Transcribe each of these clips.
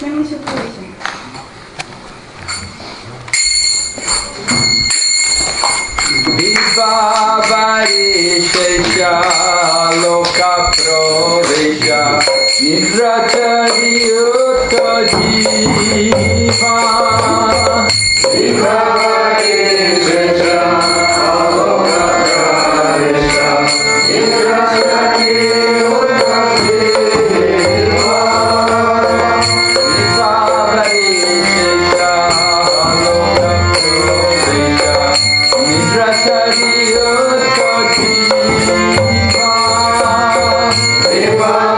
Vibhavarisha loka pravisha nivratariyoto jiva. Vibhavarisha loka pravisha nivratariyoto jiva. Vibhavarisha loka pravisha nivratariyoto jiva.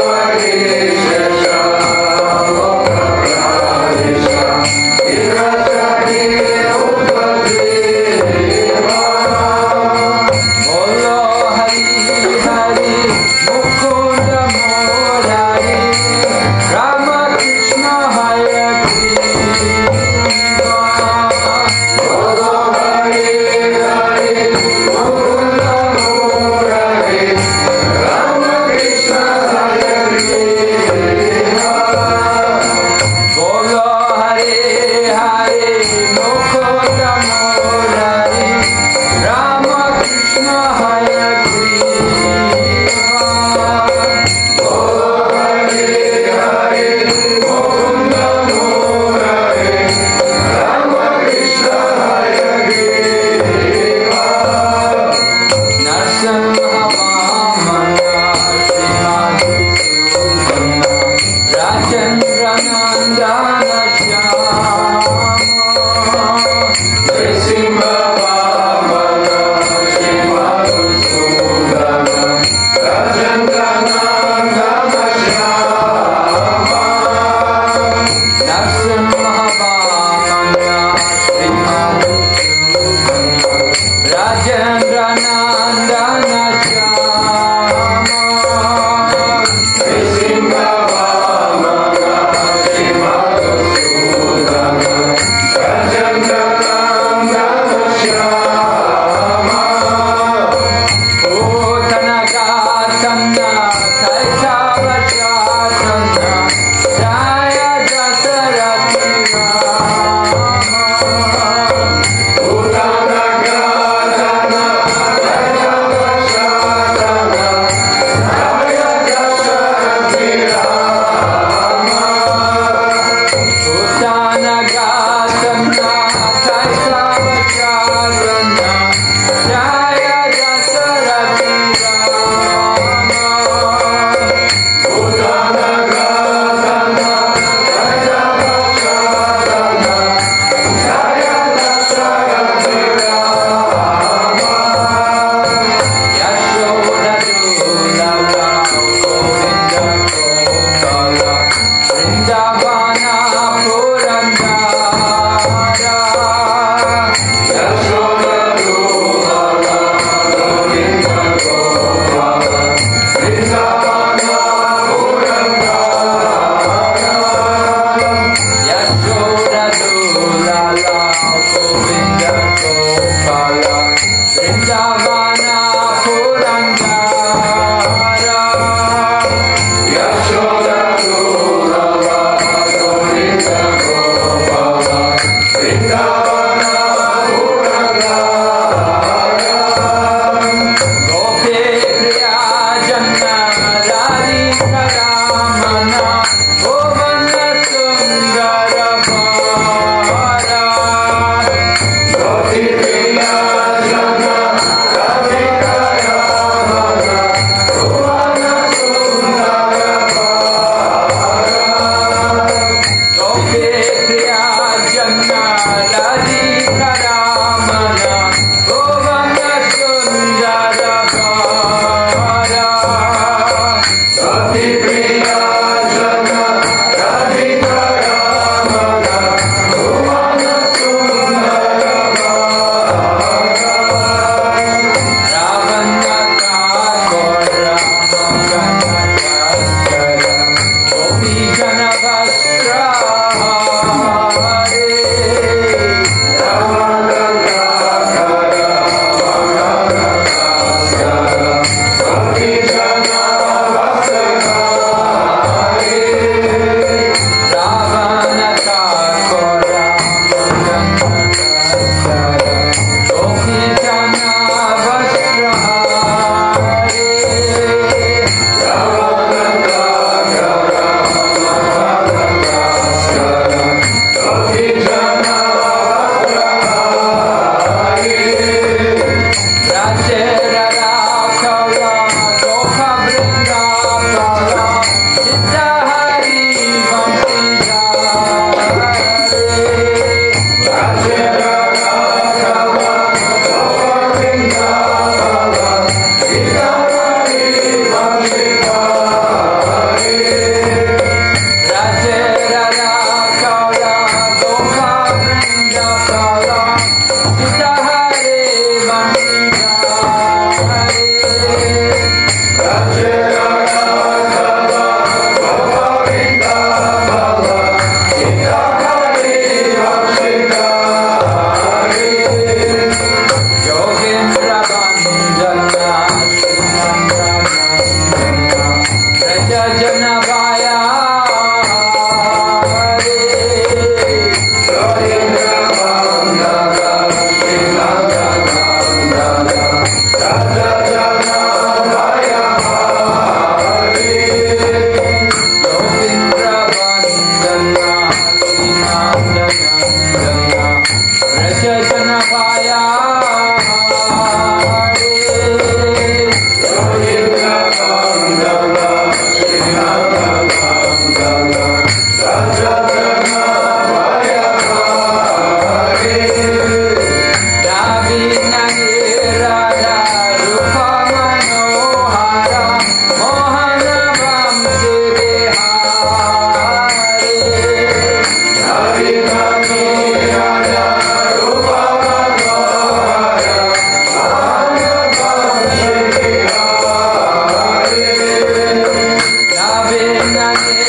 Vibhavarisha loka pravisha nivratariyoto jiva.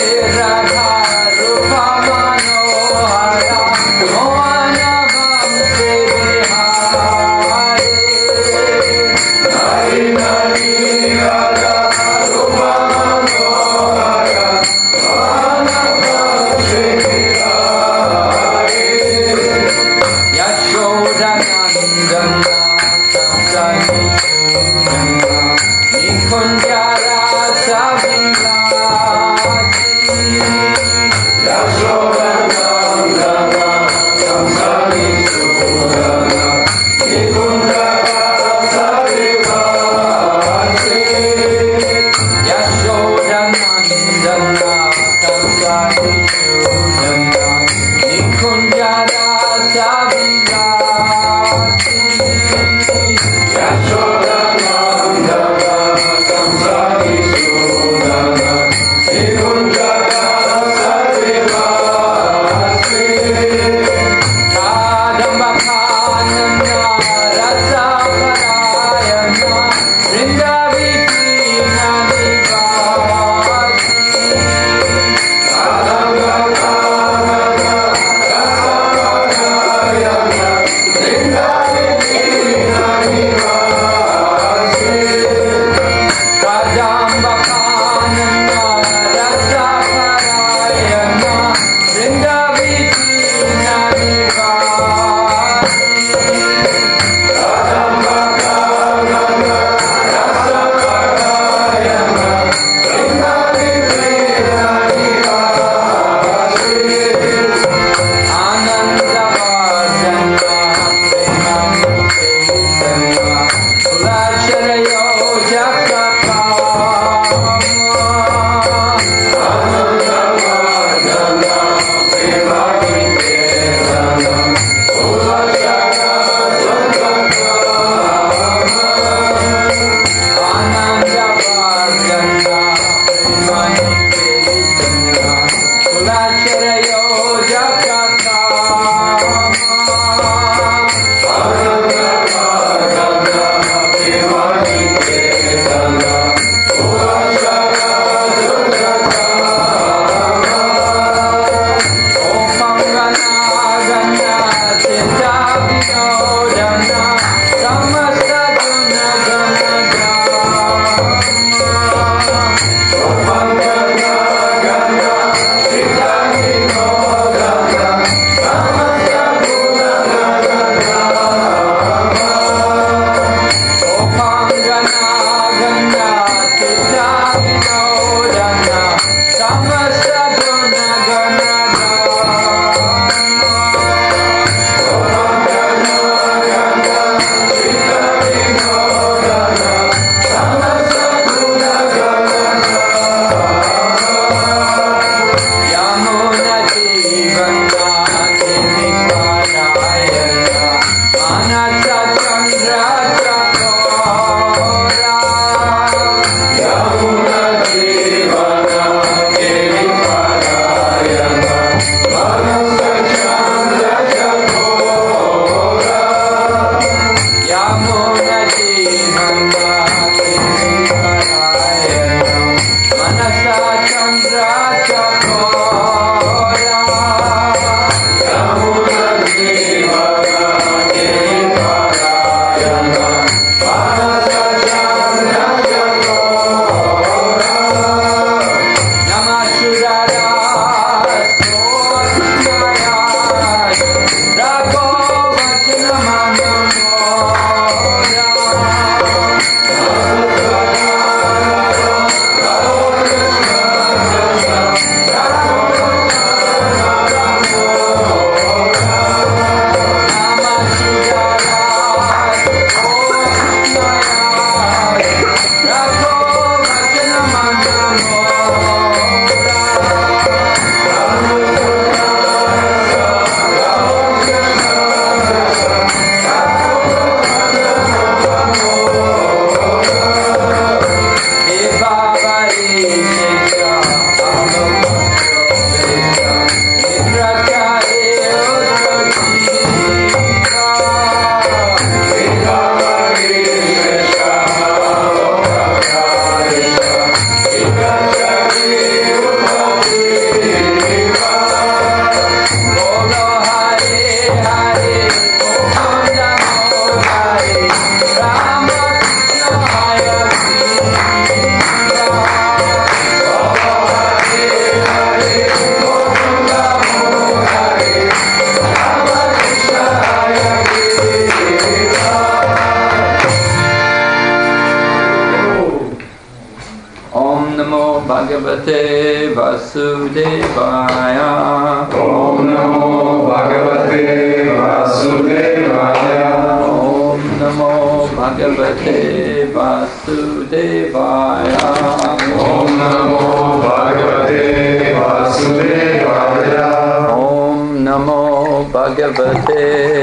Yamuna Devana Keli Paraya Bhagavate Vasudevaya. Om Namo Bhagavate Vasudevaya. Om Namo Bhagavate Vasudevaya. Om Namo Bhagavate Vasudevaya. Om Namo Bhagavate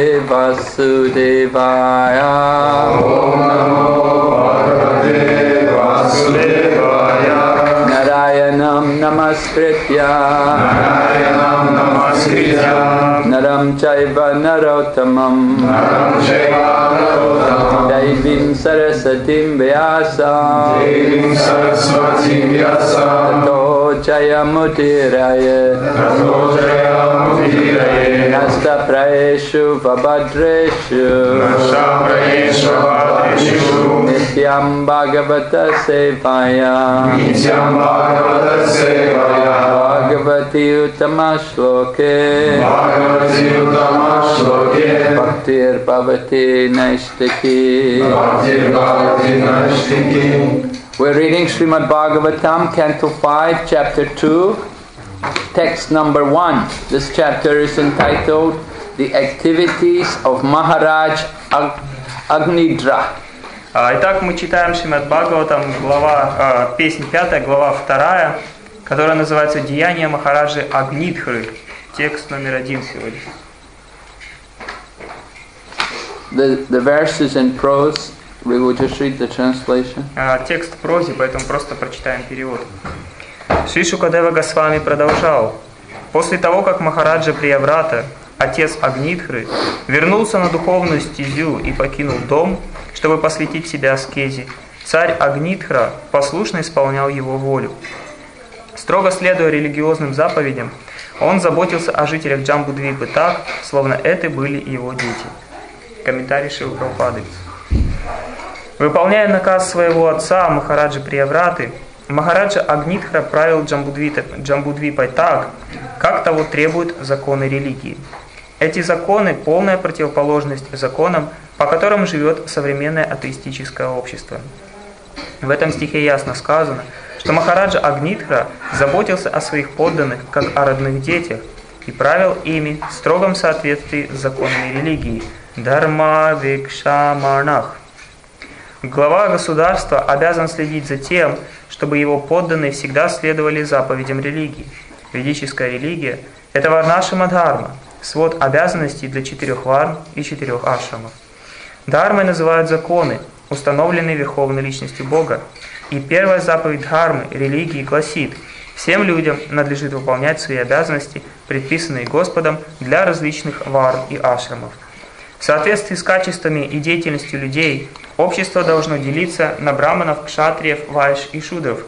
Vasudevaya. Om Namo Bhagavate Vasudevaya. Narayanam Namaskritya Narayanam Namaskritya. Naram Chaiva Narottamam Naram Chaiva Narottamam. Daivim Sarasatim Vyasam Devim Saraswati Vyasam. Tato Jayamudiraya Tato Jayamudiraye. Nasta Praeshu Vabhadreshu Nashaprayeshu Vadeshu. Nityam Bhagavata Sevaya Nityam Bhagavata Sevaya. Bhagavati Uttama Shloke Bhagavati Uttama Shloke. Bhaktir Bhavati Naistiki. Bhaktir Bhavati Naistiki. We're reading Srimad Bhagavatam, Canto 5, Chapter 2, text number 1. This chapter is entitled The Activities of Maharaj Agnidra. Итак, мы читаем Шримад Бхагаватам, песнь 5, глава 2, которая называется «Деяния Махараджи Агнидхры». Текст номер 1 сегодня. The verse is in prose. We will just read the translation. Текст в прозе, поэтому просто прочитаем перевод. Шри Шукадева Госвами продолжал. После того, как Махараджа Прияврата, отец Агнидхры, вернулся на духовную стезю и покинул дом, чтобы посвятить себя аскезе, царь Агнидхра послушно исполнял его волю. Строго следуя религиозным заповедям, он заботился о жителях Джамбудвипы так, словно это были его дети. Комментарий Шрилы Прабхупады. Выполняя наказ своего отца Махараджи Приявраты, Махараджа Агнидхра правил Джамбудвипой так, как того требуют законы религии. Эти законы – полная противоположность законам, по которым живет современное атеистическое общество. В этом стихе ясно сказано, что Махараджа Агнидхра заботился о своих подданных, как о родных детях, и правил ими в строгом соответствии с законами религии – Дharma Викшаманах. Глава государства обязан следить за тем, чтобы его подданные всегда следовали заповедям религии. Ведическая религия – это Варнашрама Дхарма, свод обязанностей для 4 варн и 4 ашрамов. Дхармой называют законы, установленные Верховной Личностью Бога. И первая заповедь Дхармы, религии, гласит: всем людям надлежит выполнять свои обязанности, предписанные Господом для различных варн и ашрамов. В соответствии с качествами и деятельностью людей, общество должно делиться на браманов, кшатриев, вайш и шудров,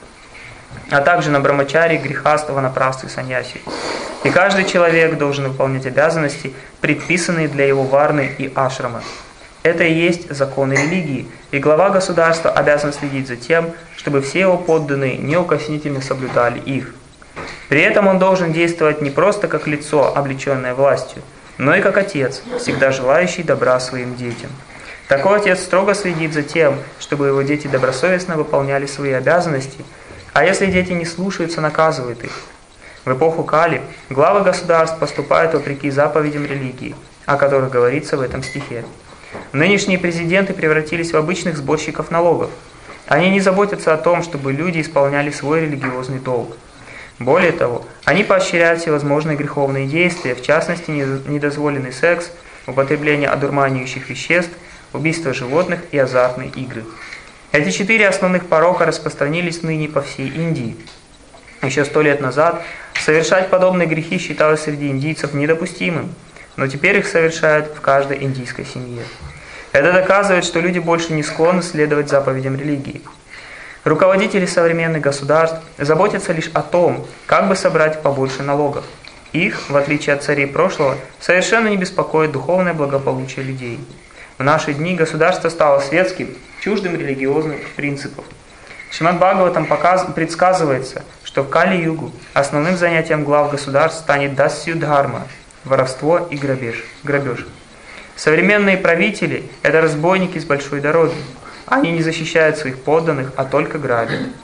а также на брамачари, грихастов, ванапрастх и саньяси. И каждый человек должен выполнять обязанности, предписанные для его варны и ашрама. Это и есть законы религии, и глава государства обязан следить за тем, чтобы все его подданные неукоснительно соблюдали их. При этом он должен действовать не просто как лицо, облеченное властью, но и как отец, всегда желающий добра своим детям. Такой отец строго следит за тем, чтобы его дети добросовестно выполняли свои обязанности, а если дети не слушаются, наказывает их. В эпоху Кали главы государств поступают вопреки заповедям религии, о которых говорится в этом стихе. Нынешние президенты превратились в обычных сборщиков налогов. Они не заботятся о том, чтобы люди исполняли свой религиозный долг. Более того, они поощряют всевозможные греховные действия, в частности, недозволенный секс, употребление одурманивающих веществ, убийство животных и азартные игры. Эти 4 основных порока распространились ныне по всей Индии. Еще 100 лет назад совершать подобные грехи считалось среди индийцев недопустимым, но теперь их совершают в каждой индийской семье. Это доказывает, что люди больше не склонны следовать заповедям религии. Руководители современных государств заботятся лишь о том, как бы собрать побольше налогов. Их, в отличие от царей прошлого, совершенно не беспокоит духовное благополучие людей. В наши дни государство стало светским, чуждым религиозных принципов. В Шримад Бхагаватам предсказывается, что в Кали-югу основным занятием глав государств станет дасью дхарма – воровство и грабеж. Современные правители – это разбойники с большой дороги. Они не защищают своих подданных, а только грабят.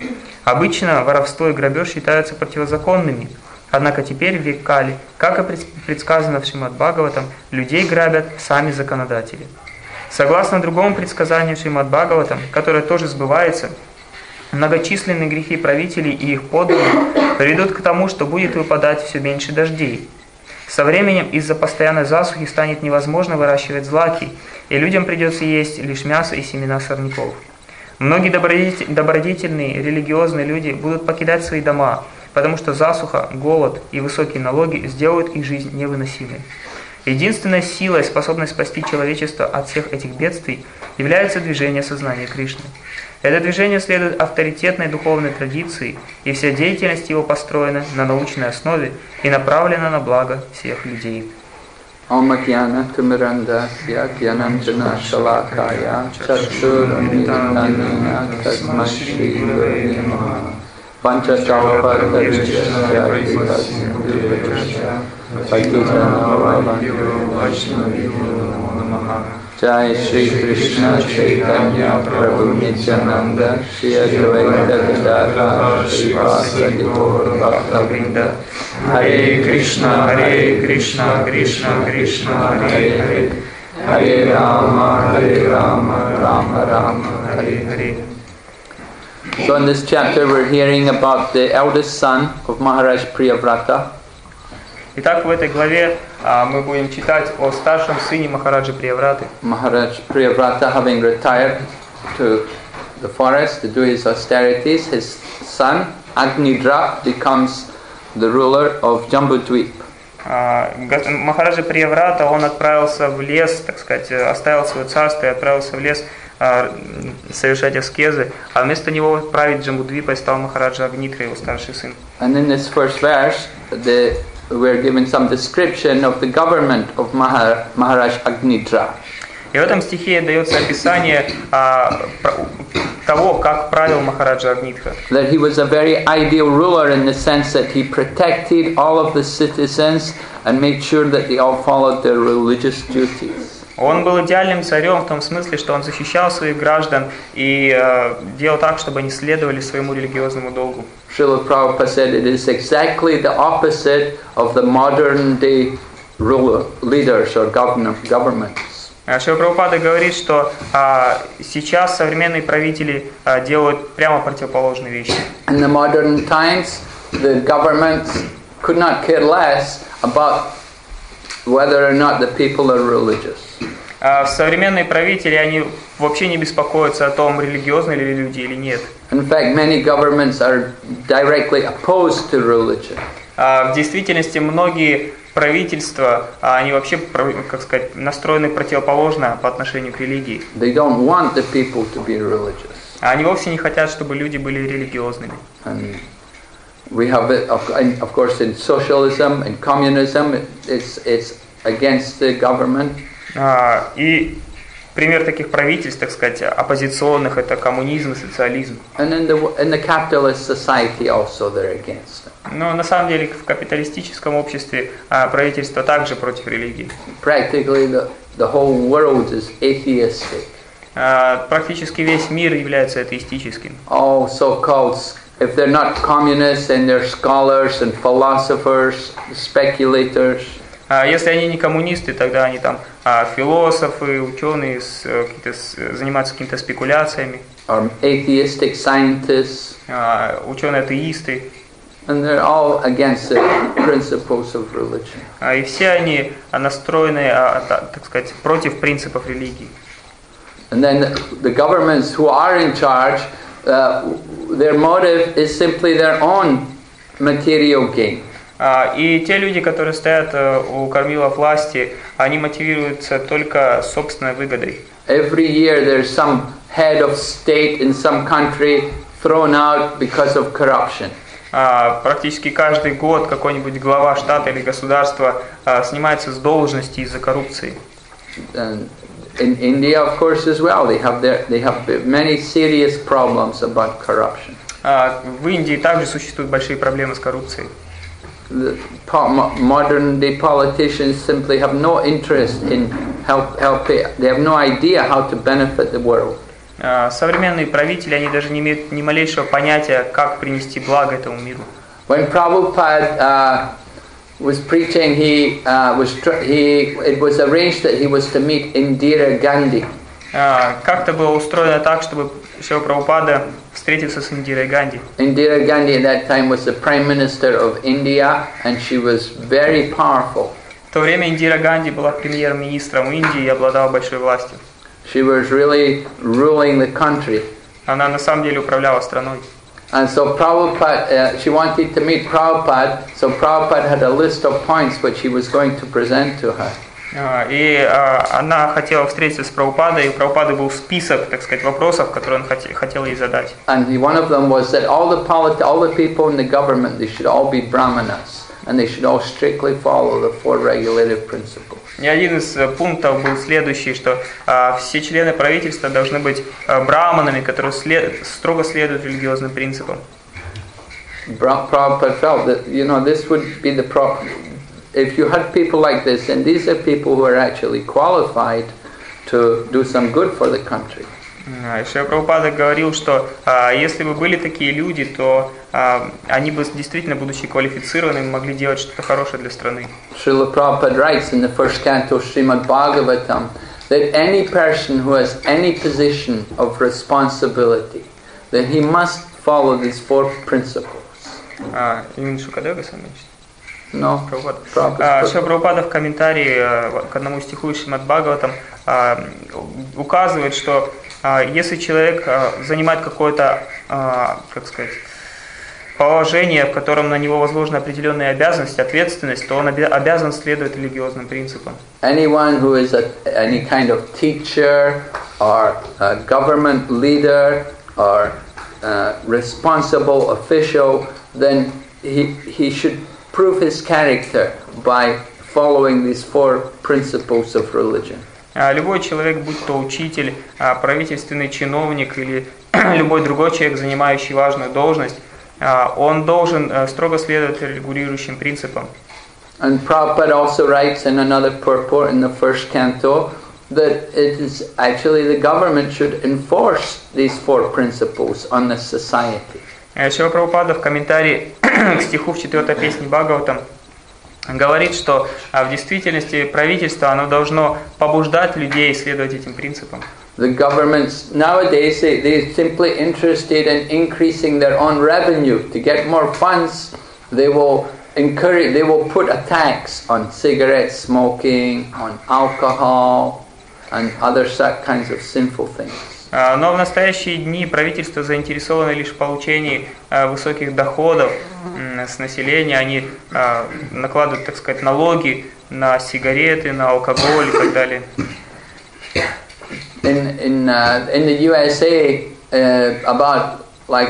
Обычно воровство и грабеж считаются противозаконными, однако теперь в век Кали, как и предсказано в Шримад Бхагаватам, людей грабят сами законодатели. Согласно другому предсказанию Шримад Бхагаватам, которое тоже сбывается, многочисленные грехи правителей и их подданных приведут к тому, что будет выпадать все меньше дождей. Со временем из-за постоянной засухи станет невозможно выращивать злаки, и людям придется есть лишь мясо и семена сорняков. Многие добродетельные, религиозные люди будут покидать свои дома, потому что засуха, голод и высокие налоги сделают их жизнь невыносимой. Единственной силой, способной спасти человечество от всех этих бедствий, является движение сознания Кришны. Это движение следует авторитетной духовной традиции, и вся деятельность его построена на научной основе и направлена на благо всех людей. Om Jnana Timirandasya Jnananjana Shalakaya Chakshuramitanina Tasmai Shri Gurave Namaha Panchakalpatarishya Vipasya Pakitana Vaishnaviyo Namo Namaha Jai Shri Krishna Chaitanya Prabhu Nityananda Shri Advaita Gadadhara Srivasadi Gaura Bhakta-vrinda Hare Krishna Krishna Krishna Hare Hare Hare Rama Rama Rama Hare Hare. So in this chapter we're hearing about the eldest son of Maharaj Priyavrata. Итак, в этой главе мы будем читать о старшем сыне Махараджи Приявраты. Maharaj Priyavrata, having retired to the forest to do his austerities, his son Agnidra becomes the ruler of Jambudvip. Махараджа Прияврата, он отправился в лес, так сказать, оставил свое царство и отправился в лес совершать аскезы, а вместо него править Джамбудвипой стал Махараджа Агнитра, его старший сын. And in this first verse, we're given some description of the government of Maharaj Agnidra. И в этом стихе дается описание того, как правил Махараджа Агнитха. That he was a very ideal ruler in the sense that he protected all of the citizens and made sure that they all followed their religious duties. Он был идеальным царем в том смысле, что он защищал своих граждан и делал так, чтобы они следовали своему религиозному долгу. Srila Prabhupada said it is exactly the opposite of the modern day leaders or governments. Шрила Прабхупада говорит, что сейчас современные правители делают прямо противоположные вещи. In the modern times, the governments could not care less about whether or not the people are religious. Современные правители, они вообще не беспокоятся о том, религиозны ли люди или нет. In fact, many governments are directly opposed to religion. В действительности многие правительства, они вообще, как сказать, настроены противоположно по отношению к религии. They don't want the people to be religious. Они вовсе не хотят, чтобы люди были религиозными. And we have it, of course, in socialism, in communism, it's against the government. И пример таких правительств, так сказать, оппозиционных, это коммунизм и социализм. And in the capitalist society also they're against it. Но на самом деле в капиталистическом обществе правительство также против религии. Practically the whole world is atheistic. Практически весь мир является атеистическим. All so-called, if they're not communists, then they're scholars and philosophers, speculators. Если они не коммунисты, тогда они там философы, ученые, занимаются какими-то спекуляциями. Or atheistic scientists. Ученые-атеисты. And they're all against the principles of religion. И все они настроены, так сказать, против принципов религии. And then the governments who are in charge, their motive is simply their own material gain. И те люди, которые стоят у кормила власти, они мотивируются только собственной выгодой. Every year there's some head of state in some country thrown out because of corruption. Практически каждый год какой-нибудь глава штата или государства снимается с должности из-за коррупции. And in India, of course, as well, they have many serious problems about corruption. В Индии также существуют большие проблемы с коррупцией. The modern day politicians simply have no interest in helping. They have no idea how to benefit the world. Современные правители, они даже не имеют ни малейшего понятия, как принести благо этому миру. When Prabhupada was preaching, it was arranged that he was to meet Indira Gandhi. Как-то было устроено так, чтобы Шрила Прабхупада встретился с Индирой Ганди. Indira Gandhi at that time was the Prime Minister of India, and she was very powerful. В то время Индира Ганди была премьер-министром Индии и обладала большой властью. She was really ruling the country. Она на самом деле управляла страной. And so Prabhupada, she wanted to meet Prabhupada, so Prabhupada had a list of points which he was going to present to her. И она хотела встретиться с Прабхупадой, и у Прабхупады был список, так сказать, вопросов, которые он хотел ей задать. And one of them was that all the people in the government, they should all be brahmanas, and they should all strictly follow the four regulative principles. И один из пунктов был следующий, что все члены правительства должны быть браманами, которые строго следуют религиозным принципам. Prabhupada felt that, this would be the problem. If you had people like this, and these are people who are actually qualified to do some good for the country. Шрила Прабхупада говорил, что если бы были такие люди, то они бы действительно, будучи квалифицированными, могли делать что-то хорошее для страны. Srila Prabhupada writes in the first canto Srimad Bhagavatam that any person who has any position of responsibility, that he must follow these four principles. No, Шрила Прабхупада в комментарии к одному стиху из Шримад Бхагаватам указывает, что если человек занимает какое-то, положение, в котором на него возложены определенные обязанности, ответственность, то он обязан следовать религиозным принципам. Anyone who is any kind of teacher or a government leader or responsible official, then he should prove his character by following these four principles of religion. Любой человек, будь то учитель, правительственный чиновник или любой другой человек, занимающий важную должность, он должен строго следовать регулирующим принципам. And Prabhupada also writes in another purport in the first canto that it is actually the government should enforce these four principles on the society. Шрила Прабхупада в комментарии к стиху в 4-й песне Бхагаватам говорит, что в действительности правительство оно должно побуждать людей следовать этим принципам. The governments nowadays they're simply interested in increasing their own revenue. To get more funds, they will put a tax on cigarette smoking, on alcohol, and other such kinds of sinful things. Но в настоящие дни правительство заинтересовано лишь в получении высоких доходов с населения. Они накладывают, так сказать, налоги на сигареты, на алкоголь и так далее. In the USA, about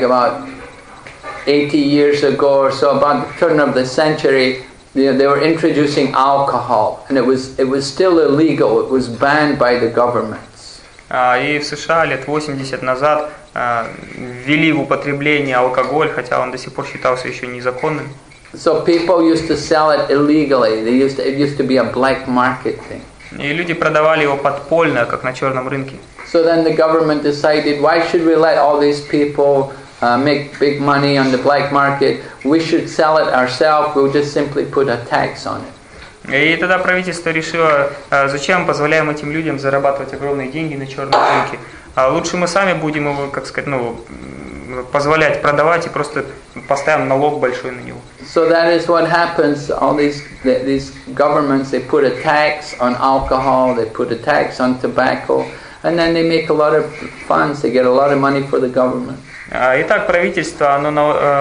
80 years ago or so, about the turn of the century, they were introducing alcohol, and it was still illegal. It was banned by the governments. И в США лет 80 назад ввели в употребление алкоголь, хотя он до сих пор считался еще незаконным. So people used to sell it illegally. It used to be a black market thing. И люди продавали его подпольно, как на черном рынке. So then the government decided, why should we let all these people make big money on the black market? We should sell it ourselves. We'll just simply put a tax on it. И тогда правительство решило, зачем позволяем этим людям зарабатывать огромные деньги на черном рынке. Лучше мы сами будем его, позволять продавать и просто поставим налог большой на него. So that is what happens. All these governments, they put a tax on alcohol, they put a tax on tobacco, and then they make a lot of funds. They get a lot of money for the government. Итак, правительство, оно,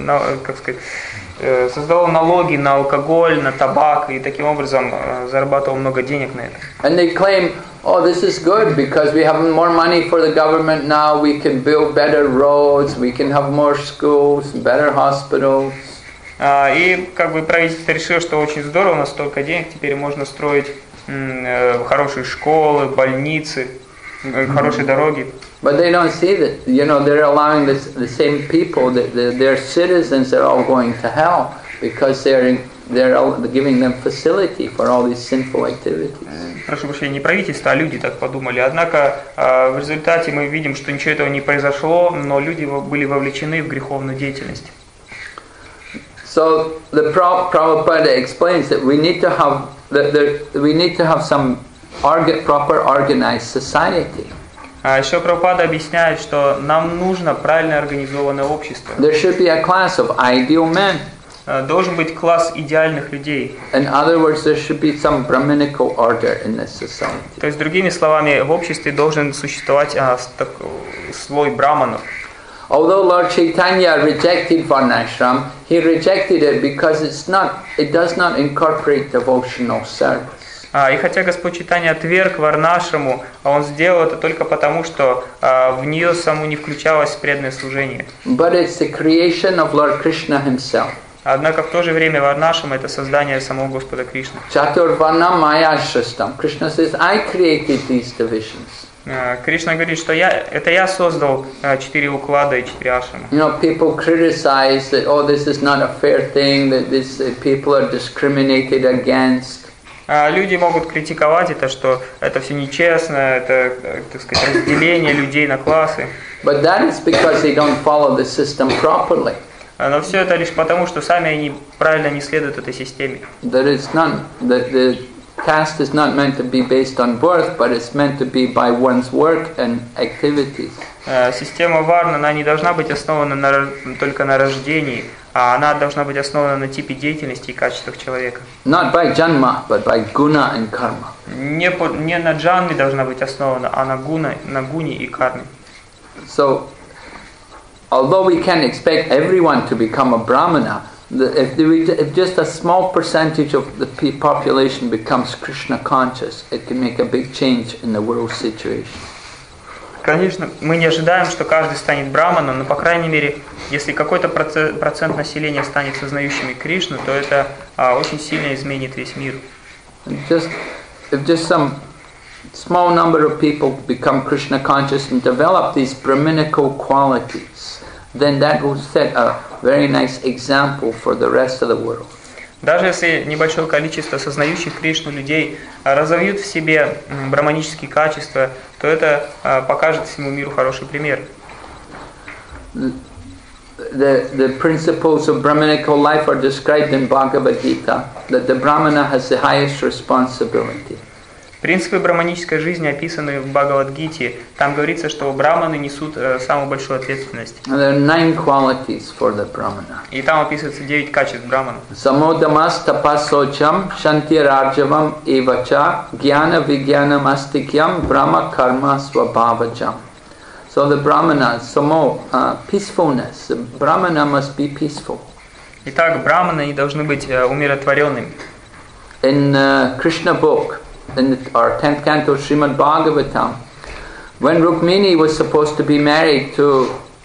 создало налоги на алкоголь, на табак и таким образом зарабатывало много денег на это. And they claim, oh, this is good because we have more money for the government now. We can build better roads, we can have more schools, better hospitals. И правительство решило, что очень здорово, у нас столько денег, теперь можно строить хорошие школы, больницы, хорошие дороги. But they don't see that, they're allowing the same people, their citizens are all going to hell because they're they're giving them facility for all these sinful activities. Прошу прощения, не правительство, а люди так подумали. Однако в результате мы видим, что ничего этого не произошло, но люди были вовлечены в греховную деятельность. So the Prabhupada explains that we need to have some proper organized society. А еще Прабхупада объясняет, что нам нужно правильно организованное общество. There should be a class of ideal men. Должен быть класс идеальных людей. In other words, there should be some Brahminical order in this society. То есть, другими словами, в обществе должен существовать слой браманов. Although Lord Chaitanya rejected Varnashram, he rejected it because it does not incorporate devotional service. И хотя Господь Чайтанья отверг варнашраму, он сделал это только потому, что в нее саму не включалось преданное служение. But it's the creation of Lord Krishna himself. Однако в то же время варнашрама это создание самого Господа Кришны. Chaturvarna maya shrishtam. Krishna says, I created these divisions. Кришна говорит, что это я создал 4 уклада и 4 ашрама. You know, people criticize that, oh, this is not a fair thing, that people are discriminated against. Люди могут критиковать это, что это все нечестно, это, так сказать, разделение людей на классы. But that is because they don't follow the system properly. Но все это лишь потому, что сами они правильно не следуют этой системе. The caste is not meant to be based on birth, but it's meant to be by one's work and activities. Система варна, она не должна быть основана только на рождении, а она должна быть основана на типе деятельности и качествах человека. Not by janma, but by guna and karma. Не на джанме должна быть основана, а на гуне и карме. So, although we can expect everyone to become a brahmana, if just a small percentage of the population becomes Krishna conscious, it can make a big change in the world situation. Конечно, мы не ожидаем, что каждый станет браманом, но, по крайней мере, если какой-то процент населения станет сознающими Кришну, то это очень сильно изменит весь мир. If just some small number of people become Krishna conscious and develop these Brahminical qualities, then that will set a very nice example for the rest of the world. Даже если небольшое количество сознающих Кришну людей разовьют в себе браманические качества, то это покажет всему миру хороший пример. The principles of Brahminical life are described in Bhagavad Gita, that the Brahmana has the highest responsibility. Принципы браманической жизни описаны в Бхагавад-гите. Там говорится, что браманы несут самую большую ответственность. There are 9 qualities for the Brahmana. И там описывается 9 качеств браманов. Samodamas tapasocham shantirarjavam evacha jnana vijnanam astikyam brahma karma swabhavajam. So the Brahmana, peacefulness. The Brahmana must be peaceful. Итак, браманы они должны быть умиротворенными. In Krishna book, in our 10th canto Srimad Bhagavatam, when Rukmini was supposed to be married to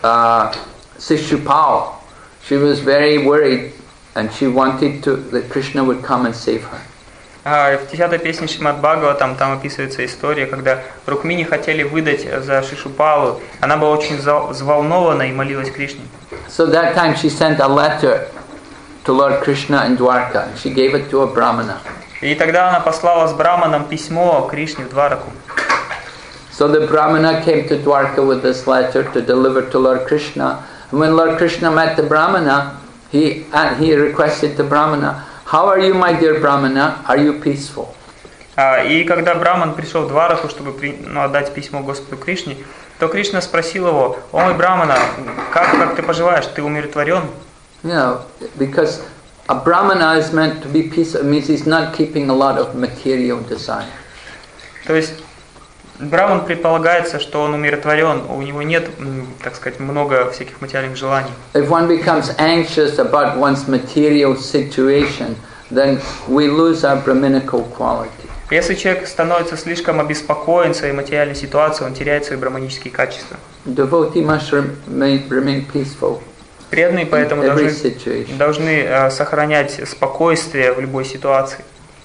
Shishupal, she was very worried and she wanted that Krishna would come and save her. В 10-й песне Шримад Бхагаватам там описывается история, когда Рукмини хотели выдать за Шишупалу. Она была очень взволнована и молилась Кришне. So that time she sent a letter to Lord Krishna in Dwarka. She gave it to a Brahmana. И тогда она послала с браманом письмо Кришне в Двараку. So the Brahmana came to Dwarka with this letter to deliver to Lord Krishna. And when Lord Krishna met the Brahmana, he requested the Brahmana, "How are you, my dear Brahmana? Are you peaceful?" И когда Браман пришел в Двараку, чтобы отдать письмо Господу Кришне, то Кришна спросил его: «О мой Брамана, как ты поживаешь? Ты умиротворен?» Because a Brahmana is meant to be peaceful. It means he's not keeping a lot of material desire. То есть Браман предполагается, что он умиротворен, у него нет, так сказать, много всяких материальных желаний. If one becomes anxious about one's material situation, then we lose our Brahminical quality. Если человек становится слишком обеспокоен своей материальной ситуацией, он теряет свои браманические качества. Devotee must remain peaceful. Преданные поэтому должны сохранять спокойствие в любой ситуации.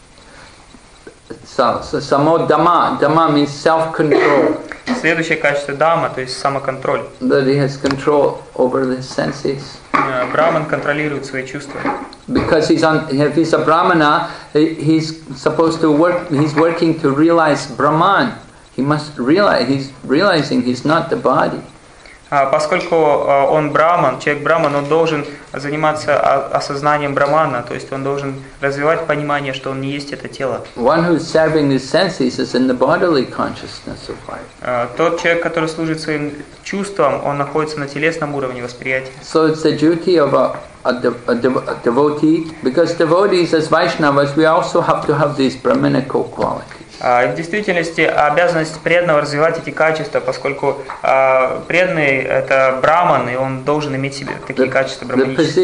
So samo dhamma means self-control. Следующее качество дама, то есть самоконтроль. That he has control over the senses. Браман контролирует свои чувства. Because if he's a brahmana, he's supposed to work. He's working to realize Brahman. He must realize. He's realizing he's not the body. Поскольку он браман, человек браман, он должен заниматься осознанием брамана, то есть он должен развивать понимание, что он не есть это тело. One who's serving his senses is in the bodily consciousness of life. Тот человек, который служит своим чувствам, он находится на телесном уровне восприятия. So it's the duty of a devotee, because devotees as Vaishnavas, we also have to have these Brahminical qualities. В действительности обязанность преданного развивать эти качества, поскольку преданный это браман, и он должен иметь в себе такие качества браманические.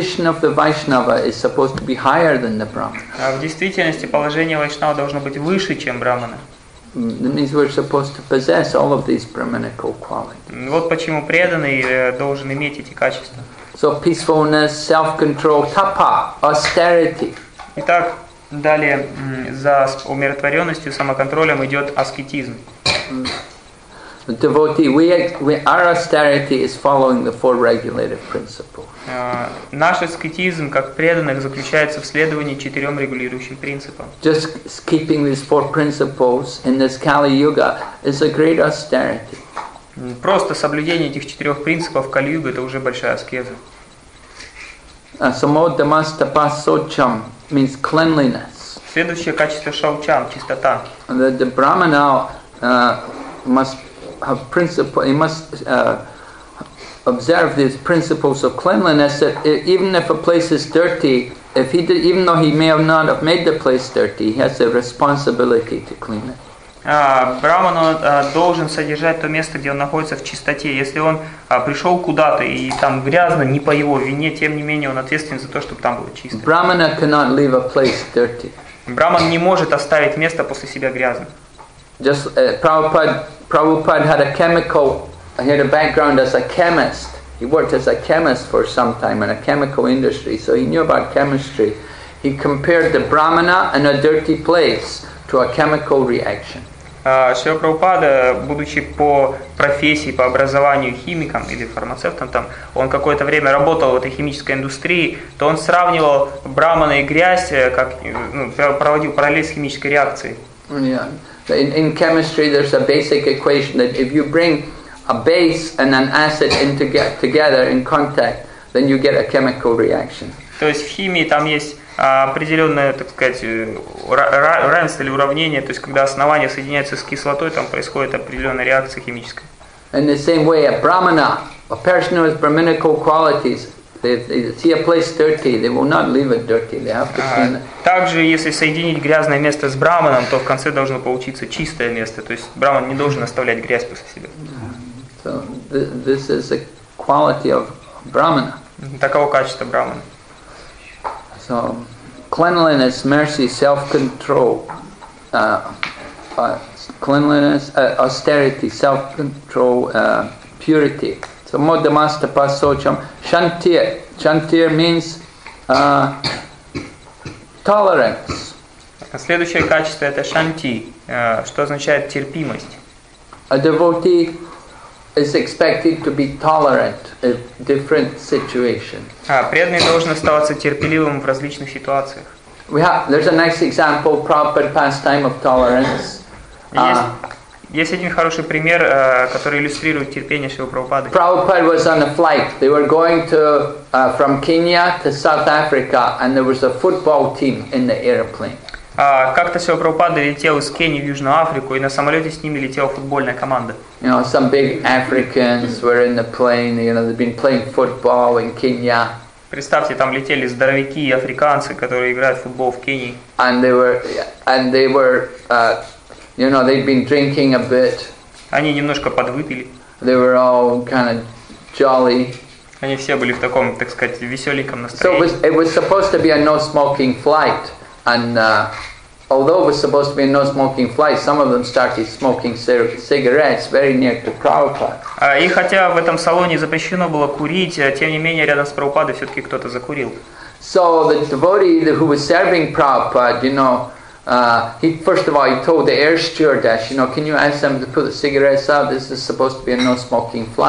В действительности положение вайшнава должно быть выше, чем брамана. Вот почему преданный должен иметь эти качества. So peacefulness, self-control, tapa, austerity. Итак, далее за умиротворенностью, самоконтролем идет аскетизм. Devotee, our austerity is following the four regulative principles. Наш аскетизм, как преданных, заключается в следовании 4 регулирующим принципам. Just keeping these four principles in this Kali Yuga is a great austerity. Просто соблюдение этих 4 принципов в Кали-югу — это уже большая аскеза. Samodamastapasocham means cleanliness. Следующее качество шаучам — чистота. The Brahmana must have principle. He must observe these principles of cleanliness. That even if a place is dirty, even though he may have not have made the place dirty, he has the responsibility to clean it. Браман должен содержать то место, где он находится, в чистоте. Если он пришел куда-то и там грязно, не по его вине, тем не менее он ответственен за то, чтобы там было чисто. Brahmana cannot leave a place dirty. Браман не может оставить место после себя грязным. Just Prabhupada had a chemical. He had a background as a chemist. He worked as a chemist for some time in a chemical industry, so he knew about chemistry. He compared the Brahmana and a dirty place to a chemical reaction. Шрила Прабхупада, будучи по профессии, по образованию химиком или фармацевтом, он какое-то время работал в этой химической индустрии, то он сравнивал брамана и грязь, проводил параллель с химической реакцией. Yeah. In chemistry, there's a basic equation that if you bring a base and an acid together in contact, then you get a chemical reaction. То есть в химии там есть определенное, так сказать, равенство или уравнение, то есть когда основание соединяется с кислотой, там происходит определенная реакция химическая. In the same way, a brahmana, a person who has brahminical qualities, if they see a place dirty, they will not leave it dirty. They have to clean it. Также, если соединить грязное место с браманом, то в конце должно получиться чистое место, то есть браман не должен оставлять грязь после себя. So this is the quality of brahmana. Таково качество брамана. So, cleanliness, mercy, self-control, cleanliness, austerity, self-control, purity. So, modamastapasocham, shantir. Shantir means tolerance. Следующее качество это шанти, что означает терпимость. A devotee is expected to be tolerant in different situations. Преданный должен оставаться терпеливым в различных ситуациях. There's a nice example, Prabhupada pastime of tolerance. Есть один хороший пример, который иллюстрирует терпение Шрилы Прабхупады. Prabhupada was on a flight. They were going from Kenya to South Africa, and there was a football team in the airplane. Как-то Шрила Прабхупада летел из Кении в Южную Африку, и на самолете с ними летела футбольная команда. You know, some big Africans were in the plane. You know, they've been playing football in Kenya. Представьте, там летели здоровяки и африканцы, которые играют в футбол в Кении. And they were, you know, they'd been drinking a bit. Они немножко подвыпили. They were all kind of jolly. Они все были в таком, так сказать, веселеньком So настроении. it was supposed to be a no-smoking flight, and although it was supposed to be a no-smoking flight, some of them started smoking cigarettes very near to Prabhupada. И хотя в этом салоне запрещено было курить, тем не менее рядом с Прабхупадой все-таки кто-то закурил. So the devotee who was serving Prabhupada, you know, he first of all he told the air stewardess, you know, can you ask them to put the cigarettes out? This is supposed to be a no-smoking flight.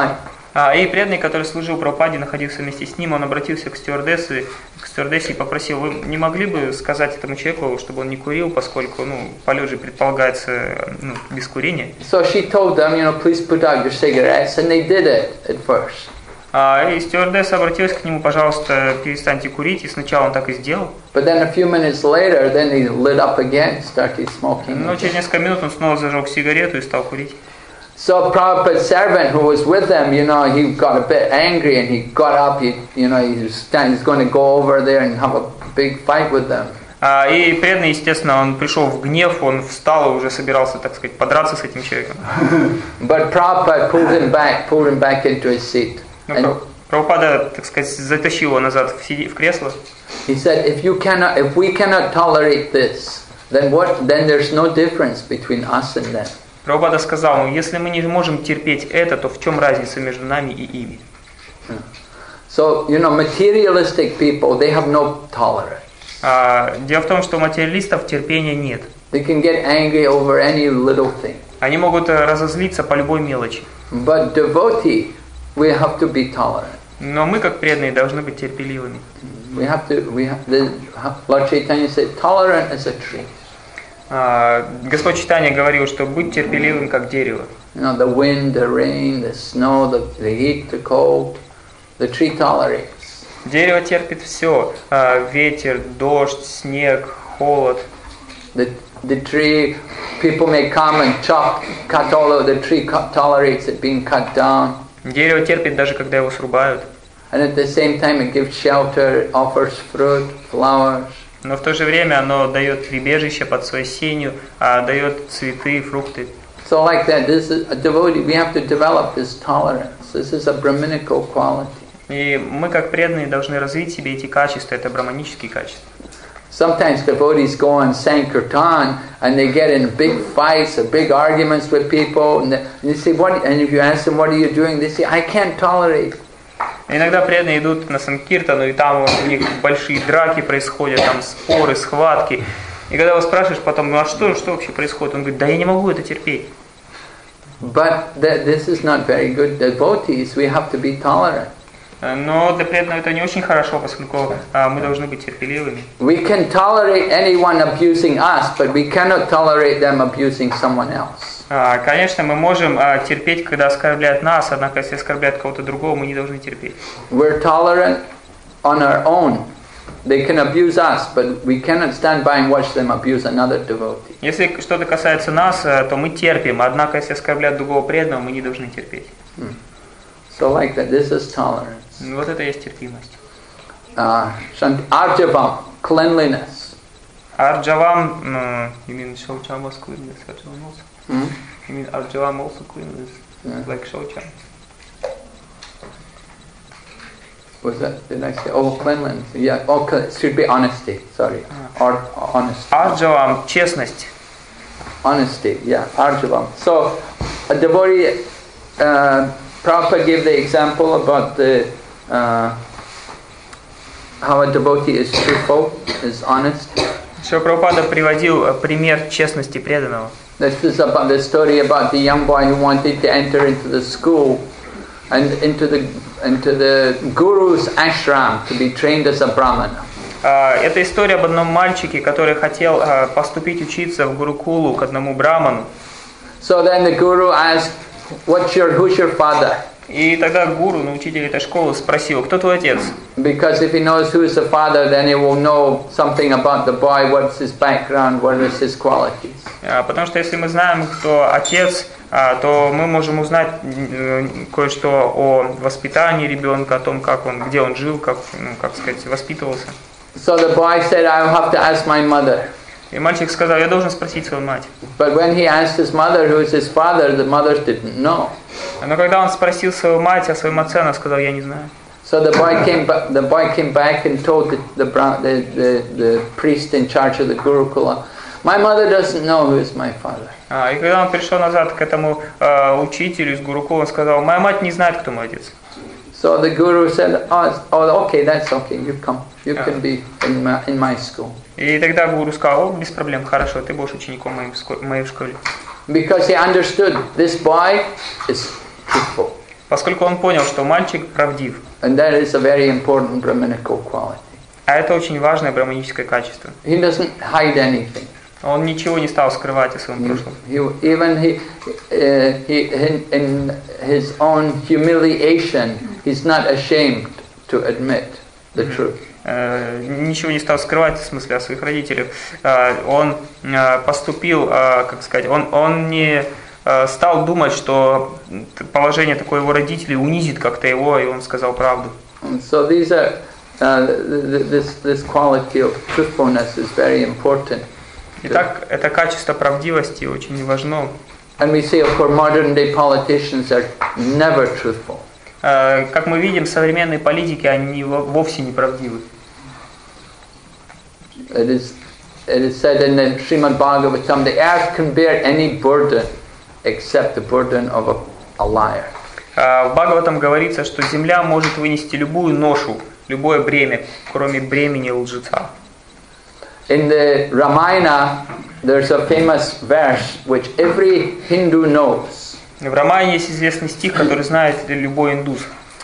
И преданный, который служил Прабхупаде, находился вместе с ним, он обратился к стюардессе и попросил: вы не могли бы сказать этому человеку, чтобы он не курил, поскольку полет же предполагается без курения. So she told them, please put out your cigarettes, and they did it at first. И стюардесса обратилась к нему: пожалуйста, перестаньте курить, и сначала он так и сделал. But then a few minutes later, then he lit up again, started smoking. Но через несколько минут он снова зажег сигарету и стал курить. So Prabhupada's servant who was with them, he got a bit angry and he got up, he's going to go over there and have a big fight with them. И преданный, естественно, он пришел в гнев, он встал и уже собирался, так сказать, подраться с этим человеком. But Prabhupada pulled him back into his seat. Прабхупада, так сказать, затащил его назад в кресло. He said, if we cannot tolerate this, then there's no difference between us and them. Прабхупада сказал: если мы не можем терпеть это, то в чем разница между нами и ими? So, materialistic people, they have no tolerance. Дело в том, что у материалистов терпения нет. They can get angry over any little thing. Они могут разозлиться по любой мелочи. But devotee, we have to be tolerant. Но мы, как преданные, должны быть терпеливыми. Lord Chaitanya said, tolerant as a tree. Господь Чайтанья говорил, что будь терпеливым, как дерево. The wind, the rain, the snow, the heat, the cold, the tree tolerates. Дерево терпит все: ветер, дождь, снег, холод. The tree, people may come and cut all of the tree tolerates it being cut down. Дерево терпит даже когда его срубают. And at the same time it gives shelter, it offers fruit, flowers. Но в то же время оно дает прибежище под своей сенью, дает цветы, фрукты. So like that, this is a devotee. We have to develop this tolerance. This is a Brahminical quality. И мы, как преданные, должны развить в себе эти качества. Это браманические качества. Sometimes devotees go on Sankirtan and they get in big fights or big arguments with people, and you say, "What?" And if you ask them, "What are you doing?" They say, "I can't tolerate." Иногда преданные идут на Санкиртану, и там у них большие драки происходят, там споры, схватки. И когда его спрашиваешь потом: что вообще происходит? Он говорит: да я не могу это терпеть. But this is not very good. Devotees, we have to be tolerant. Но для преданного это не очень хорошо, поскольку мы должны быть терпеливыми. We can tolerate anyone abusing us, but we cannot tolerate them abusing someone else. Конечно, мы можем терпеть, когда оскорбляют нас, однако если оскорбляют кого-то другого, мы не должны терпеть. We're tolerant on our own. They can abuse us, but we cannot stand by and watch them abuse another devotee. Если что-то касается нас, то мы терпим, однако если оскорбляют другого преданного, мы не должны терпеть. So like that, this is tolerance. Вот это и есть терпимость. Arjavam, cleanliness. Arjavam, you mean Shaucham was cleanliness? Arjavam also? You mean Arjavam also cleanliness? Yeah. Like Shaucham? Was that, did I say? Oh, cleanliness. Yeah, it should be honesty. Sorry. Honesty. Arjavam, честность. Honesty, yeah, Arjavam. So, a devotee, Prabhupada gave the example about how a devotee is truthful, is honest. Шрила Прабхупада приводил пример честности преданного. This is about the story about the young boy who wanted to enter into the school and into the guru's ashram to be trained as a brahmana. Это история об одном мальчике, который хотел поступить учиться в Гурукулу к одному браману. So then the guru asked, who's your father? И тогда гуру, учитель этой школы, спросил: кто твой отец? Because if he knows who is the father, then he will know something about the boy, what's his background, what is his qualities. Потому что если мы знаем, кто отец, то мы можем узнать кое-что о воспитании ребенка, о том, где он жил, как сказать, воспитывался. So the boy said, I will have to ask my mother. И мальчик сказал: я должен спросить свою мать. But when he asked his mother, who is his father, the mother didn't know. Но когда он спросил свою мать о своем отце, она сказала: я не знаю. So the boy came back and told the priest in charge of the Gurukula, my mother doesn't know who is my father. И когда он пришел назад к этому учителю из Гурукула, он сказал: моя мать не знает, кто мой отец. So the guru said, oh, okay, that's okay, you come. You can be in my school. И тогда гуру сказал: без проблем, хорошо, ты будешь учеником моей в школе. Because he understood this boy is truthful. поскольку он понял, что мальчик правдив. And that is a very important Brahminical quality. А это очень важное браманическое качество. He doesn't hide anything. Он ничего не стал скрывать о своем прошлом. In his own humiliation, he's not ashamed to admit the truth. Ничего не стал скрывать, в смысле, о своих родителях. Он поступил, как сказать, он не стал думать, что положение такое его родителей унизит как-то его, и он сказал правду. So these are this quality of truthfulness is very important. Итак, это качество правдивости очень важно. And we see, of course, modern day politicians are never truthful. Как мы видим, современные политики, они вовсе не правдивы. It is said in the Srimad Bhagavatam, the earth can bear any burden except the burden of a liar. В Бхагаватам говорится, что земля может вынести любую ношу, любое бремя, кроме бремени лжеца. In the Ramayana, there's a famous verse which every Hindu knows. В Рамайне есть известный стих, который знает любой индус.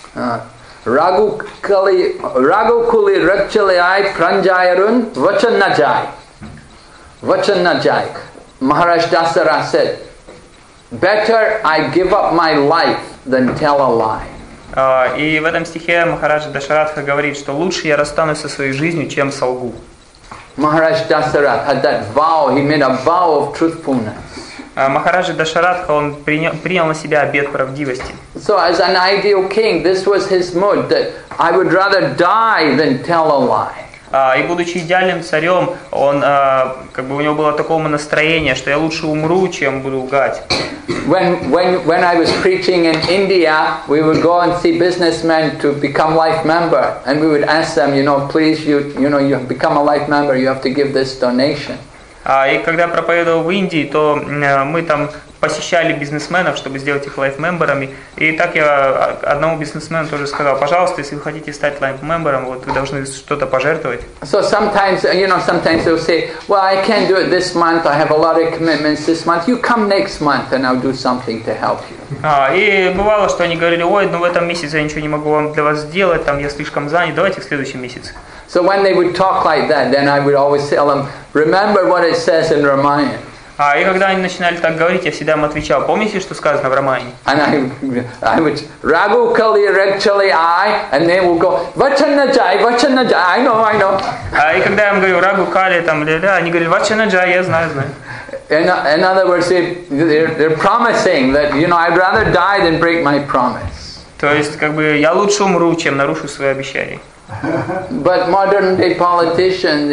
Raghukuli Rakchalayai Pranjayarun Vachanajai. Vachanajai. Maharaj Dasara said, better I give up my life than tell a lie. И в этом стихе Махараджа Дашаратха говорит, что лучше я расстанусь со своей жизнью, чем солгу. Maharaj Dasarath had that vow, he made a vow of truthfulness. Махараджа Дашаратха, он принял на себя обет правдивости. So as an ideal king, this was his mood, that I would rather die than tell a lie. И будучи идеальным царем, он, как бы у него было такое настроение, что я лучше умру, чем буду лгать. When I was preaching in India, we would go and see businessmen to become life member, and we would ask them, please, you have become a life member, you have to give this donation. И когда проповедовал в Индии, то мы там посещали бизнесменов, чтобы сделать их лайф-мемберами. И так я одному бизнесмену тоже сказал, пожалуйста, если вы хотите стать лайф-мембером, вот вы должны что-то пожертвовать. So sometimes they'll say, well, I can't do it this month, I have a lot of commitments this month. You come next month and I'll do something to help you. И бывало, что они говорили, ой, в этом месяце я ничего не могу для вас сделать, там я слишком занят, давайте в следующем месяце. So when they would talk like that, then I would always tell them, remember what it says in Ramayana. И когда они начинали так говорить, я всегда им отвечал, помните, что сказано в Рамайне? And I would, Raghukali Rakchali I, and they will go, Vachanajai, I know. И когда я им говорю, Рагукали, там, они говорили, Вачанаджай, я знаю. In other words, they're promising that, I'd rather die than break my promise. То есть, как бы, я лучше умру, чем нарушу свои обещания. But modern day politicians,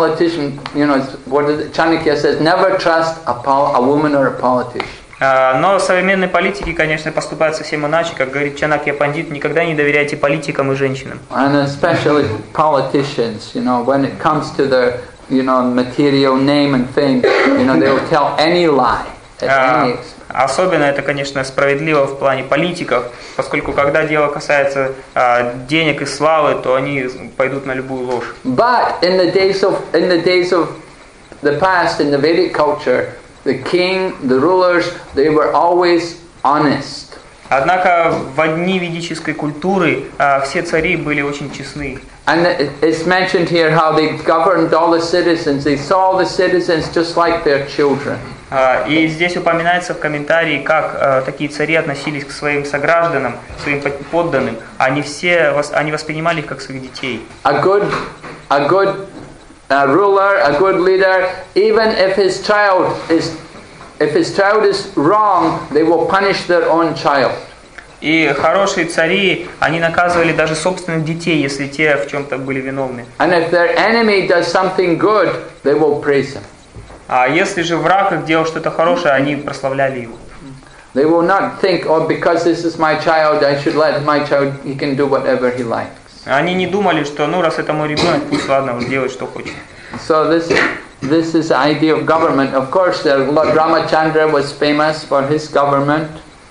what Chanakya says, never trust a woman or a politician. Но современные политики, конечно, поступают совсем иначе, как говорит Чанакья Пандит, никогда не доверяйте политикам и женщинам. And especially politicians, when it comes to their, material name and fame, they will tell any lie at any expense. Особенно это, конечно, справедливо в плане политиков, поскольку когда дело касается денег и славы, то они пойдут на любую ложь. But in the days of the past, in the Vedic culture, the king, the rulers, they were always honest. Однако в дни ведической культуры все цари были очень честны. And it's mentioned here how they governed all the citizens. They saw the citizens just like their children. И здесь упоминается в комментарии, как такие цари относились к своим согражданам, своим подданным. Они воспринимали их как своих детей. A good ruler, a good leader, even if his child is wrong, they will punish their own child. И хорошие цари, они наказывали даже собственных детей, если те в чем-то были виновны. And if their enemy does something good, they will praise him. А если же враг их делал что-то хорошее, они прославляли его. They will not think, because this is my child, I should let my child, he can do whatever he likes. Они не думали, что, раз это мой ребенок, пусть ладно, он делает, что хочет. So this is the idea of government. Of course, Lord Ramachandra was famous for his government.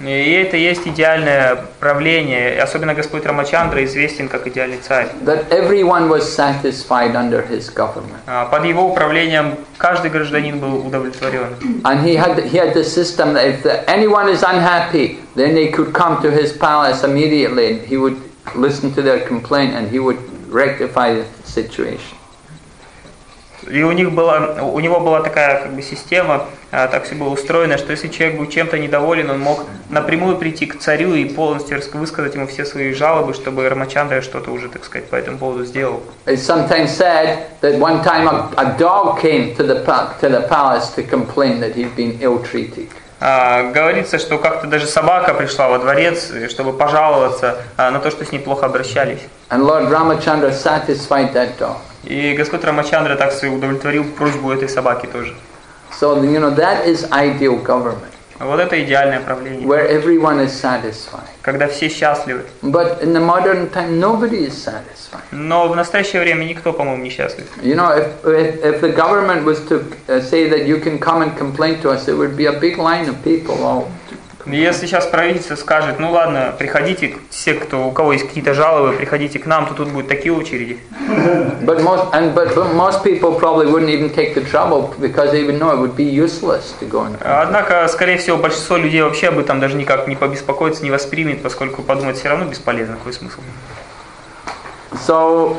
И это есть идеальное правление. И особенно Господь Рамачандра известен как идеальный царь. That everyone was satisfied under his government. Под его управлением каждый гражданин был удовлетворен. And he had the system that if anyone is unhappy, then they could come to his palace immediately, and he would listen to their complaint and he would rectify the situation. И у него была такая система, так все было устроено, что если человек был чем-то недоволен, он мог напрямую прийти к царю и полностью высказать ему все свои жалобы, чтобы Рамачандра что-то уже, так сказать, по этому поводу сделал. It's sometimes said that one time a dog came to the palace to complain that he'd been ill-treated. Говорится, что как-то даже собака пришла во дворец, чтобы пожаловаться на то, что с ней плохо обращались. And Lord Ramachandra satisfied that dog. И Господь Рамачандра так удовлетворил просьбу этой собаки тоже. So, that is ideal government. Вот это идеальное правление. Where everyone is satisfied. Когда все счастливы. But in the modern time, nobody is satisfied. Но в настоящее время никто, по-моему, не счастлив. If the government was to say that you can come and complain to us, there would be a big line of people all. Если сейчас правительство скажет, ну ладно, приходите, все, у кого есть какие-то жалобы, приходите к нам, то тут будут такие очереди. But most people probably wouldn't even take the trouble because they would know it would be useless to go and. Однако, скорее всего, большинство людей вообще об этом даже никак не побеспокоится, не воспримет, поскольку подумать все равно бесполезно, какой смысл. So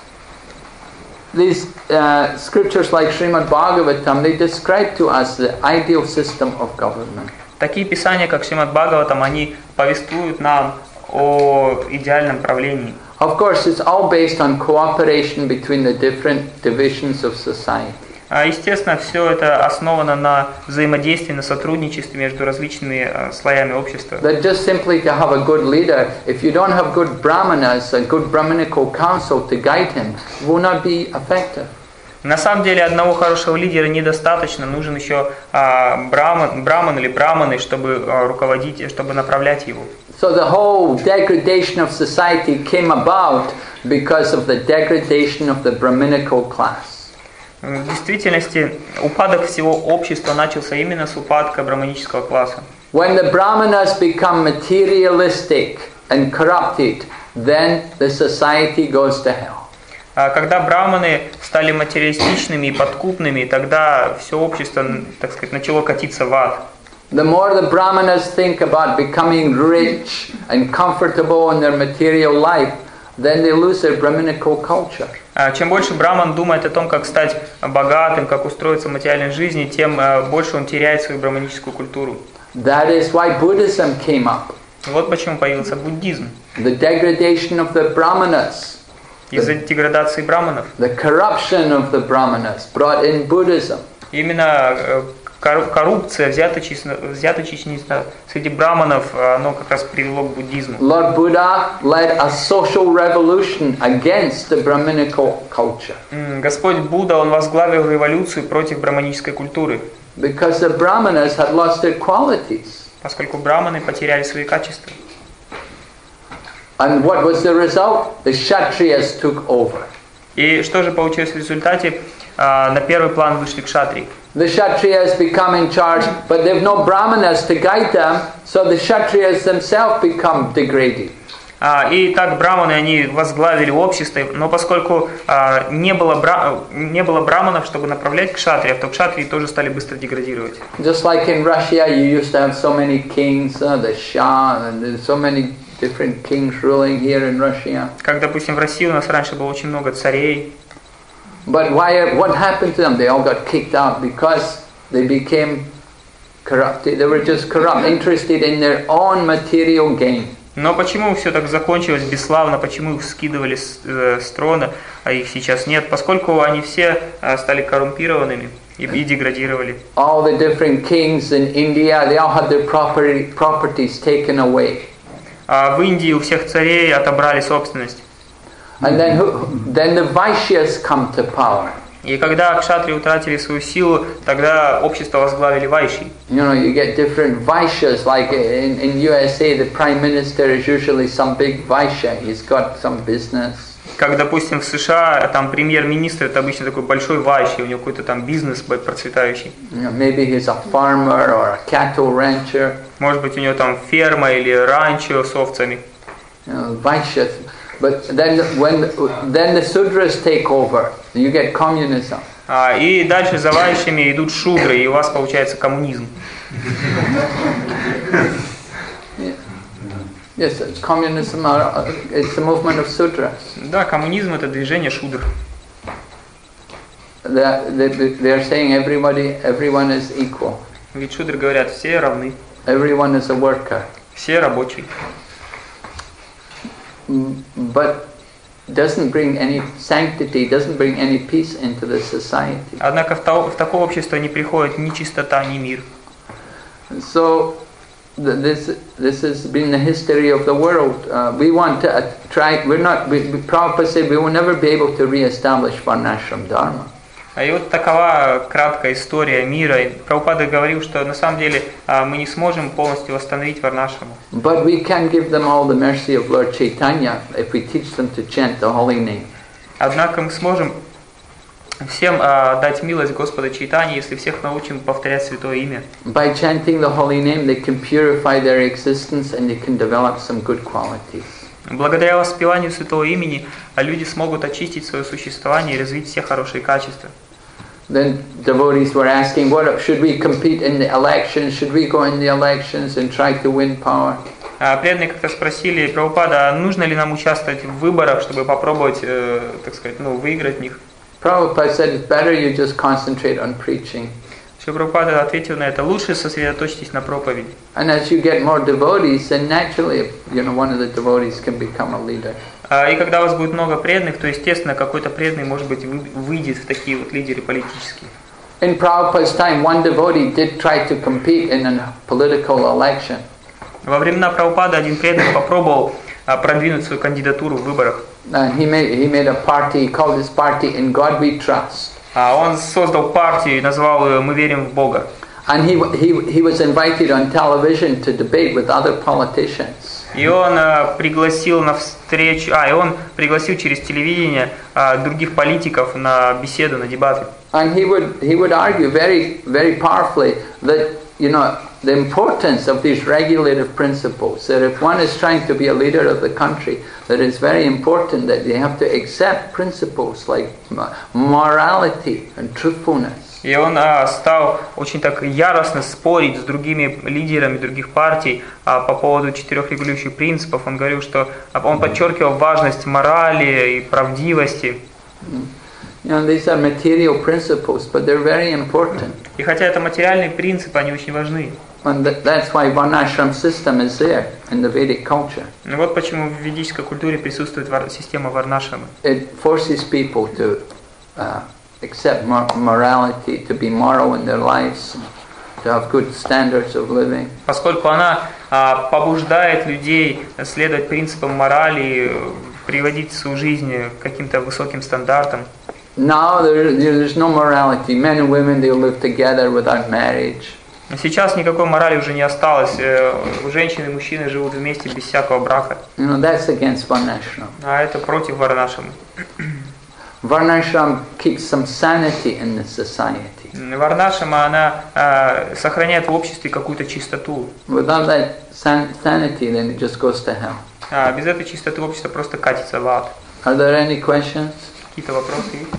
these scriptures like Srimad Bhagavatam, they describe to us the ideal system of government. Такие писания, как Шримад Бхагаватам, они повествуют нам о идеальном правлении. Of course, it's all based on cooperation between the different divisions of society. Естественно, все это основано на взаимодействии, на сотрудничестве между различными слоями общества. That just simply to have a good leader, if you don't have good brahmanas, a good brahmanical council to guide him, will not be effective. На самом деле одного хорошего лидера недостаточно, нужен еще браман или браманы, чтобы руководить, чтобы направлять его. So the whole degradation of society came about because of the degradation of the Brahminical class. В действительности упадок всего общества начался именно с упадка браманического класса. When the brahmanas become materialistic and corrupted, then the society goes to hell. Когда браманы стали материалистичными и подкупными, тогда все общество, так сказать, начало катиться в ад. The more the brahmanas think about becoming rich and comfortable in their material life, then they lose their Brahminical culture. Чем больше браман думает о том, как стать богатым, как устроиться в материальной жизни, тем больше он теряет свою браманическую культуру. That is why Buddhism came up. Вот почему появился буддизм. The degradation of the brahmanas. Из-за деградации браманов. The corruption of the brahmanas brought in Buddhism. Именно коррупция, взяточничество среди браманов, оно как раз привело к буддизму. Lord Buddha led a social revolution against the Brahminical culture. Господь Будда, он возглавил революцию против браманической культуры. Because the brahmanas had lost their qualities. Поскольку браманы потеряли свои качества. And what was the result? The Kshatriyas took over. И что же получилось в результате? На первый план вышли кшатрии. The Kshatriyas become in charge, but they have no brahmanas to guide them, so the Kshatriyas themselves become degraded. И так браманы, они возглавили общество, но поскольку не было браманов, чтобы направлять кшатриев, то кшатрии тоже стали быстро деградировать. Just like in Russia, you used to have so many kings, the Shah, and there's so many different kings ruling here in Russia. Как, допустим, в России у нас раньше было очень много царей. But what happened to them? They all got kicked out because they became corrupted. They were just corrupt, interested in their own material gain. Но почему все так закончилось бесславно? Почему их скидывали с трона, а их сейчас нет? Поскольку они все стали коррумпированными и деградировали. All the different kings in India, they all had their properties taken away. В Индии у всех царей отобрали собственность. And then the Vaishyas come to power. И когда кшатрии утратили свою силу, тогда общество возглавили вайши. You get different Vaishyas, like in USA, the prime minister is usually some big Vaishya. He's got some business. Как, допустим, в США там премьер-министр это обычно такой большой вайщик, у него какой-то там бизнес процветающий. Maybe he's a farmer or a cattle rancher. Может быть, у него там ферма или ранчо с овцами. Vaishyas. But then the Sudras take over. You get communism. И дальше за вайщами идут шудры, и у вас получается коммунизм. Yes, communism. It's the movement of Sudras. Да, коммунизм это движение шудр. They are saying everyone is equal. Ведь шудры говорят, все равны, Everyone is a worker. все рабочие. But doesn't bring any sanctity, doesn't bring any peace into the society. Однако в такое общество не приходит ни чистота, ни мир. So this has been the history of the world. We want to try. Prabhupada said we will never be able to re-establish Varnashram Dharma. И вот такова краткая история мира. И Прабхупада говорил, что на самом деле мы не сможем полностью восстановить Варнашраму. But we can give them all the mercy of Lord Chaitanya if we teach them to chant the holy name. Однако мы сможем всем дать милость Господа Чайтаньи, если всех научим повторять святое имя. By chanting the holy name, they can purify their existence and they can develop some good qualities. Благодаря воспеванию святого имени люди смогут очистить свое существование и развить все хорошие качества. Then devotees were asking, what should we compete in the elections? Should we go in the elections and try to win power? Преданные как-то спросили Прабхупада, нужно ли нам участвовать в выборах, чтобы попробовать, так сказать, выиграть в них. Prabhupada said it's better you just concentrate on preaching. Прабхупада ответил на это: лучше сосредоточьтесь на проповеди. And as you get more devotees, then naturally, one of the devotees can become a leader. И когда у вас будет много преданных, то естественно какой-то преданный, может быть, выйдет в такие вот лидеры политические. In Prabhupada's time, one devotee did try to compete in a political election. Во времена Прабхупады один преданный попробовал продвинуть свою кандидатуру в выборах. And he made a party. He called his party "In God We Trust." Он создал партию и назвал ее «Мы верим в Бога». And he was invited on television to debate with other politicians. И он пригласил на встречу, и он пригласил через телевидение других политиков на беседу, на дебаты. And he would argue very, very powerfully that the importance of these regulative principles. That if one is trying to be a leader of the country, that it's very important that they have to accept principles like morality and truthfulness. И он стал очень так яростно спорить с другими лидерами других партий по поводу 4 регулирующих принципов. Он говорил, что он подчеркивал важность морали и правдивости. These are material principles, but they're very important. И хотя это материальные принципы, они очень важны. And that's why Varnashram system is there in the Vedic culture. Вот почему в ведической культуре присутствует система Варнашрамы. It forces people to accept morality, to be moral in their lives, to have good standards of living. Поскольку она побуждает людей следовать принципам морали, приводить свою жизнь к каким-то высоким стандартам. Now there's no morality. Men and women, they live together without marriage. Сейчас никакой морали уже не осталось. Женщины и мужчины живут вместе без всякого брака. That's against Varnashram. А это против Варнашрамы. Varnashram keeps some sanity in the society. Варнашрама, она сохраняет в обществе какую-то чистоту. Without that sanity, then it just goes to hell. Без этой чистоты общество просто катится в ад. Are there any questions? Какие-то вопросы есть?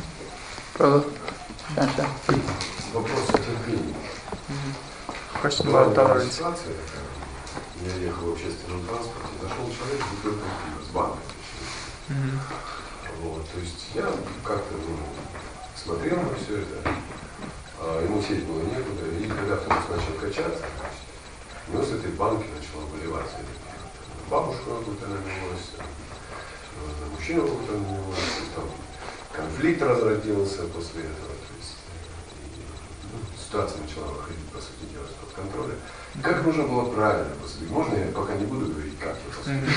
Вопрос о терпении. Question about tolerance. Я ехал в общественном транспорте, зашел человек с бутылкой пива, с банкой. То есть я как-то смотрел на все это, ему сесть было некуда, и когда автобус начал качаться, у него с этой банки начало выливаться. Бабушка какую-то налилась, мужчина какой-то налилась, там конфликт разродился после этого. То есть, ситуация начала выходить, по сути дела, из-под контроля. Как нужно было правильно поступить? Можно я пока не буду говорить, как я поступил?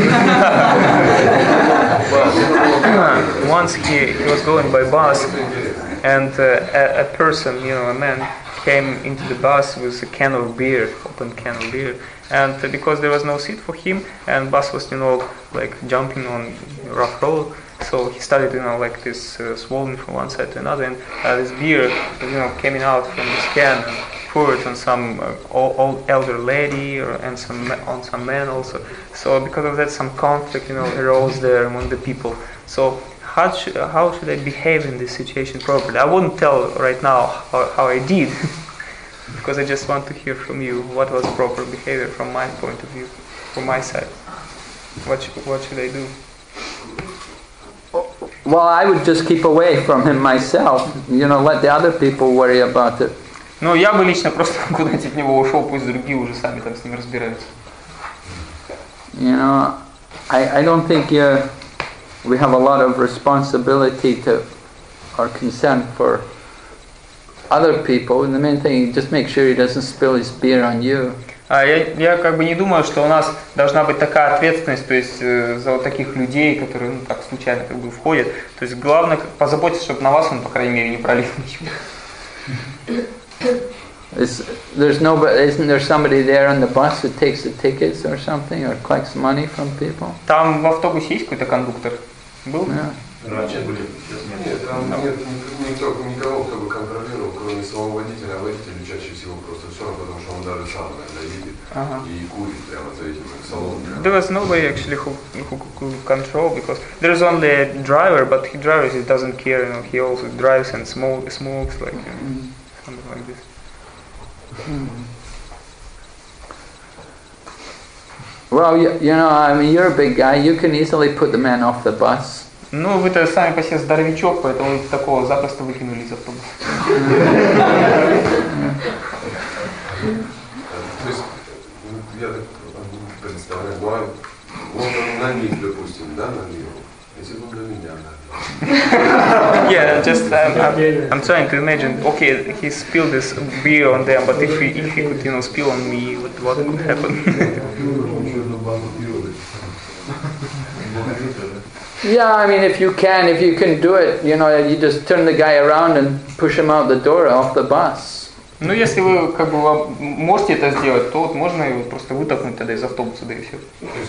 Once he was going by bus, and a person, a man, came into the bus with a can of beer, open can of beer, and because there was no seat for him, and bus was, like jumping on rough road, So he started, like this swollen from one side to another, and this beer, coming out from his can and poured on some old elder lady on some man also. So because of that, some conflict, arose there among the people. So how should I behave in this situation properly? I wouldn't tell right now how I did, because I just want to hear from you what was proper behavior from my point of view, from my side. What should I do? Well, I would just keep away from him myself. Let the other people worry about it. Ну, я бы лично просто куда-нибудь от него ушел, пусть другие уже сами там с ним разбираются. I don't think we have a lot of responsibility to or concern for other people. And the main thing, just make sure he doesn't spill his beer on you. Я как бы не думаю, что у нас должна быть такая ответственность, то есть за вот таких людей, которые так случайно как бы входят. То есть главное позаботиться, чтобы на вас он, по крайней мере, не пролил ничего. Isn't there somebody there on the bus who takes the tickets or something, or collects money from people? Там в автобусе есть какой-то кондуктор? Был? Yeah. Раньше были, сейчас нет. Нет, там нет никого, кто бы контролировал, кроме самого водителя. А водитель чаще всего просто все равно, потому что он даже сам иногда едет и курит прямо за этим салоном. There was nobody actually who could control, because there's only a driver, but he drives, he doesn't care, he also drives and smokes like something like this. Well, you're a big guy. You can easily put the man off the bus. Ну, вы-то сами по себе здоровячок, поэтому такого запросто выкинули из автобуса. То есть, я так представляю, он налил, допустим, да, налил. Если бы на меня налил. Yeah, just I'm trying to imagine. Okay, he spilled this beer on them, but if he could, spill on me, what would happen? Yeah, I mean, if you can do it, you just turn the guy around and push him out the door off the bus. Ну, если вы как бы можете это сделать, то вот можно его просто вытолкнуть тогда из автобуса, да и все.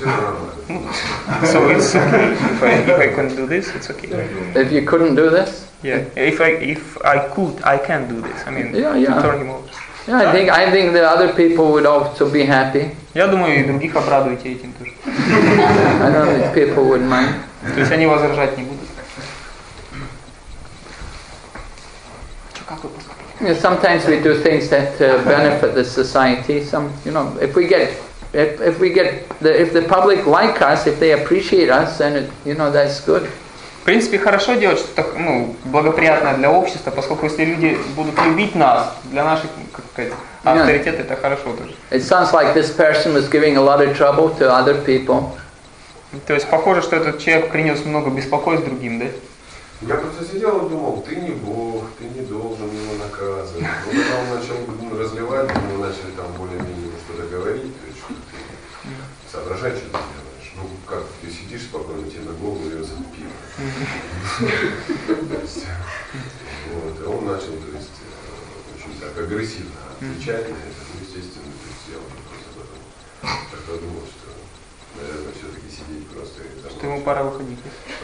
So it's okay. If I can do this, it's okay. If you couldn't do this? Yeah. If I could, I can do this. I mean, to turn him over. Yeah, I think the other people would also be happy. Я думаю, и других обрадуете этим тоже. I don't think people would mind. То есть они возражать не будут. Sometimes we do things that benefit the society. If the public like us, if they appreciate us, then that's good. В принципе, хорошо делать что-то, благоприятное для общества, поскольку если люди будут любить нас, для наших, авторитета, это хорошо тоже. It sounds like this person was giving a lot of trouble to other people. То есть похоже, что этот человек принес много беспокойств другим, да? Я просто сидел и думал, ты не Бог, ты не должен его наказывать. Но когда он начал разливать, мы начали там более-менее что-то говорить, то есть что ты соображай, что ты делаешь. Ну как, ты сидишь спокойно, тебе на голову льется пиво. И он начал, то есть, очень так агрессивно отвечать на это. Ну, естественно, то есть я уже просто потом подумал, что, наверное, все-таки сидеть просто... Что ему пора выходить.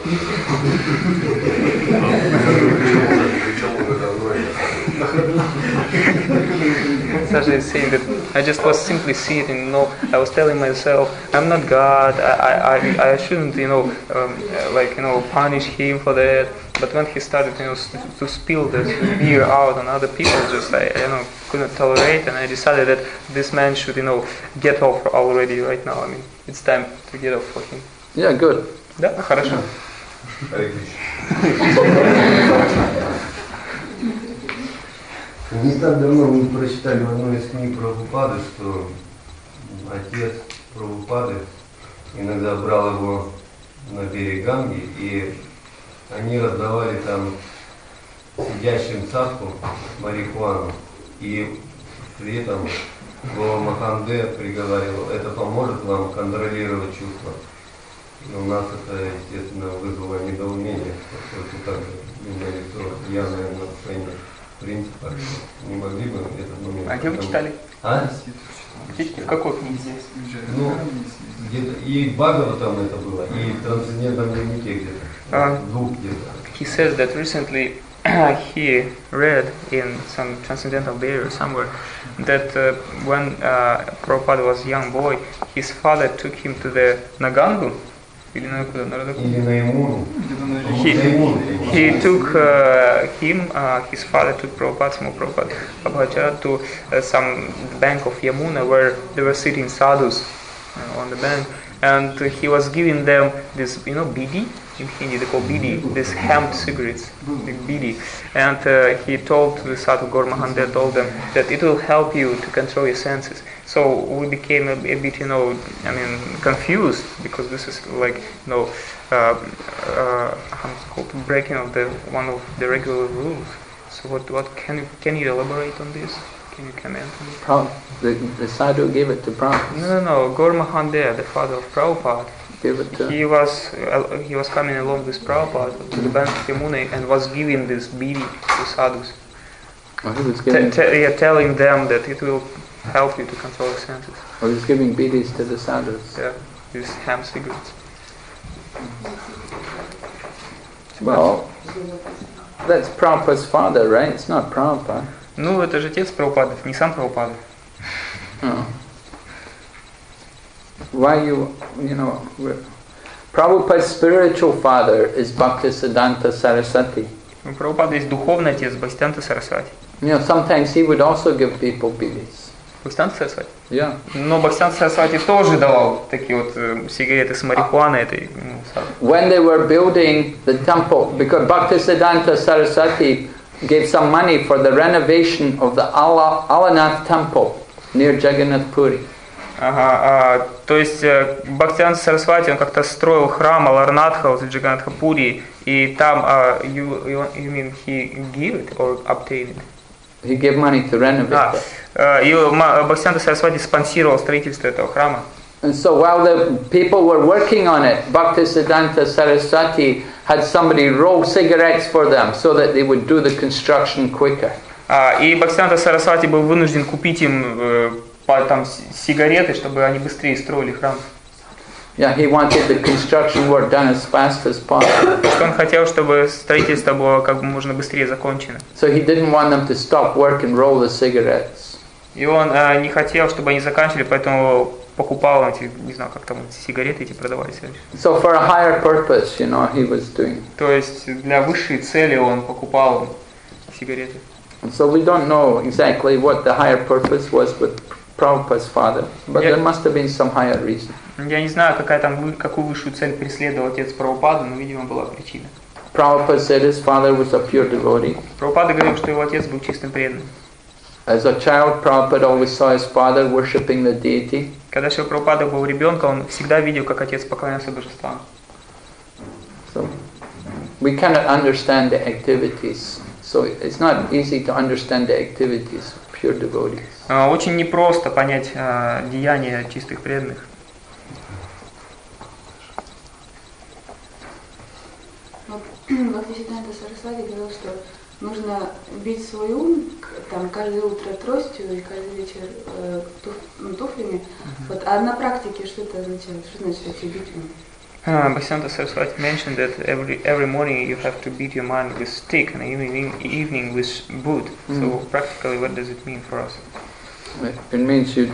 Sasha is saying that I just was simply sitting, I was telling myself, I'm not God, I shouldn't, punish him for that. But when he started, to spill the beer out on other people, just I couldn't tolerate, and I decided that this man should, get off already right now. I mean, it's time to get off for him. Yeah, good. Да, хорошо. Не так давно мы прочитали в одной из книг Прабхупады, что отец Прабхупады иногда брал его на берег Ганги, и они раздавали там сидящим садху марихуану, и при этом Гова Маханде приговаривал, это поможет вам контролировать чувства. И у нас это, естественно, вызвало недоумение, поскольку также имели то явное нарушение принципа. Не могли бы этот момент... А где вы читали? А? В какой книге? Ну, где-то и в Бхагаватам это было, и в трансцендентном дневнике где-то. В двух где-то. He says that recently he read in some transcendental diary or somewhere that when Prabhupada was a young boy, his father took him to the Nagangu. Или на Имуру. He took his father took Prabhupada, Small Prabhupada, Prabhupada to some bank of Yamuna where they were sitting sadhus on the bank, and he was giving them this, bidi, in Hindi they call bidi, these hemp cigarettes, the bidi, and he told the sadhu Gormahande, told them that it will help you to control your senses. So we became a bit, confused, because this is like, breaking of one of the regular rules. So what can you elaborate on this? Can you comment on it? The sadhu gave it to Prabhupada. No. Gormahande, the father of Prabhupada, Gave it to he was coming along with Prabhupada to the bank of Yamuna and was giving this bidi to sadhus. Oh, he was giving. Telling them that it will help you to control your senses. He was giving bidis to the sadhus. Yeah, these hemp cigarettes. Well, that's Prabhupada's father, right? It's not Prabhupada. Ну, это же отец Прабхупады, не сам Прабхупада. Oh. Why Prabhupada's spiritual father is Bhaktisiddhanta Saraswati. У Прабхупады есть духовный отец Бхактисиддханта Сарасвати. Sometimes he would also give people bidis. Бхактисиддханта Сарасвати? Yeah. Но Бхактисиддханта Сарасвати тоже давал такие вот сигареты с марихуаной этой. When they were building the temple, because Bhaktisiddhanta Saraswati gave some money for the renovation of the Alanath temple near Jagannath Puri. То есть Бхактисиддханта Сарасвати, он как-то строил храм Аларнатха возле Джаганнатха-Пури, и там, you mean he gave it or obtained it? He gave money to renovate it. И Бхактисиддханта Сарасвати спонсировал строительство этого храма. And so while the people were working on it, Bhaktisiddhanta Saraswati had somebody roll cigarettes for them so that they would do the construction quicker. И Бхактисиддханта Сарасвати был вынужден купить им сигареты, чтобы они быстрее строили храм. Yeah, he wanted the construction work done as fast as possible. Он хотел, чтобы строительство было как можно быстрее закончено. So he didn't want them to stop work and roll the cigarettes. И он не хотел, чтобы они заканчивали, поэтому покупал эти, не знаю, как там сигареты эти продавались. So for a higher purpose, he was doing. То есть для высшей цели он покупал сигареты. And so we don't know exactly what the higher purpose was with Prabhupada's father, but there must have been some higher reason. Я не знаю, какую высшую цель преследовал отец Прабхупады, но, видимо, была причина. Prabhupada said his father was a pure devotee. Прабхупада говорил, что его отец был чистым преданным. As a child, Prabhupada always saw his father worshipping the deity. Когда Шрила Прабхупада был ребенком, он всегда видел, как отец поклонялся божествам. So we cannot understand the activities. So it's not easy to understand the activities of pure devotees. Очень непросто понять деяния чистых преданных. Бхактисиддханта Сарасвати говорил, что нужно бить свой ум там каждое утро тростью и каждый вечер туфлями. Вот, а на практике что это означает? Что значит вообще бить ум? Bhактисиддханта Сарасвати mentioned that every morning you have to beat your mind with stick and evening with boot. So practically, what does it mean for us? It means you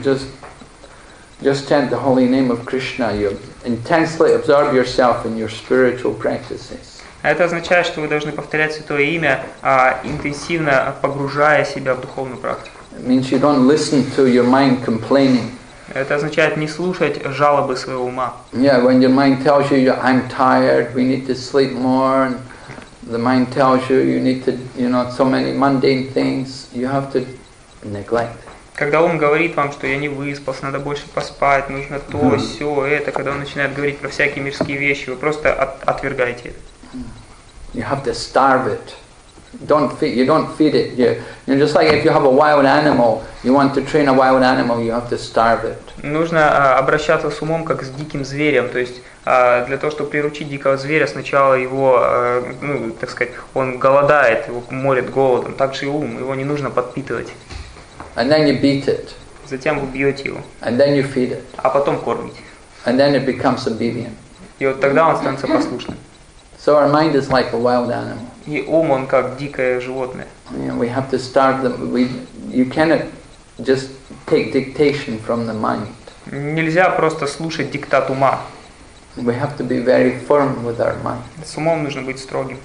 just chant the holy name of Krishna. You intensely absorb yourself in your spiritual practices. Это означает, что вы должны повторять святое имя, интенсивно погружая себя в духовную практику. It means you don't listen to your mind complaining. Это означает не слушать жалобы своего ума. Yeah, when your mind tells you, I'm tired, we need to sleep more, and the mind tells you, you need to, so many mundane things, you have to neglect. Когда ум говорит вам, что я не выспался, надо больше поспать, нужно то, сё, это, когда он начинает говорить про всякие мирские вещи, вы просто отвергаете это. You have to starve it. You don't feed it. You're just like if you have a wild animal, you want to train a wild animal, you have to starve it. Нужно обращаться с умом как с диким зверем, то есть для того, чтобы приручить дикого зверя, сначала его, так сказать, он голодает, его морит голодом, так же и ум, его не нужно подпитывать. And then you beat it. затем вы бьете его, and then you feed it. а потом кормите. And then it becomes obedient. И вот тогда он становится послушным. So our mind is like a wild animal. И ум, он как дикое животное. We have to start you cannot just take dictation from the mind. Нельзя просто слушать диктат ума. We have to be very firm with our mind. С умом нужно быть строгим.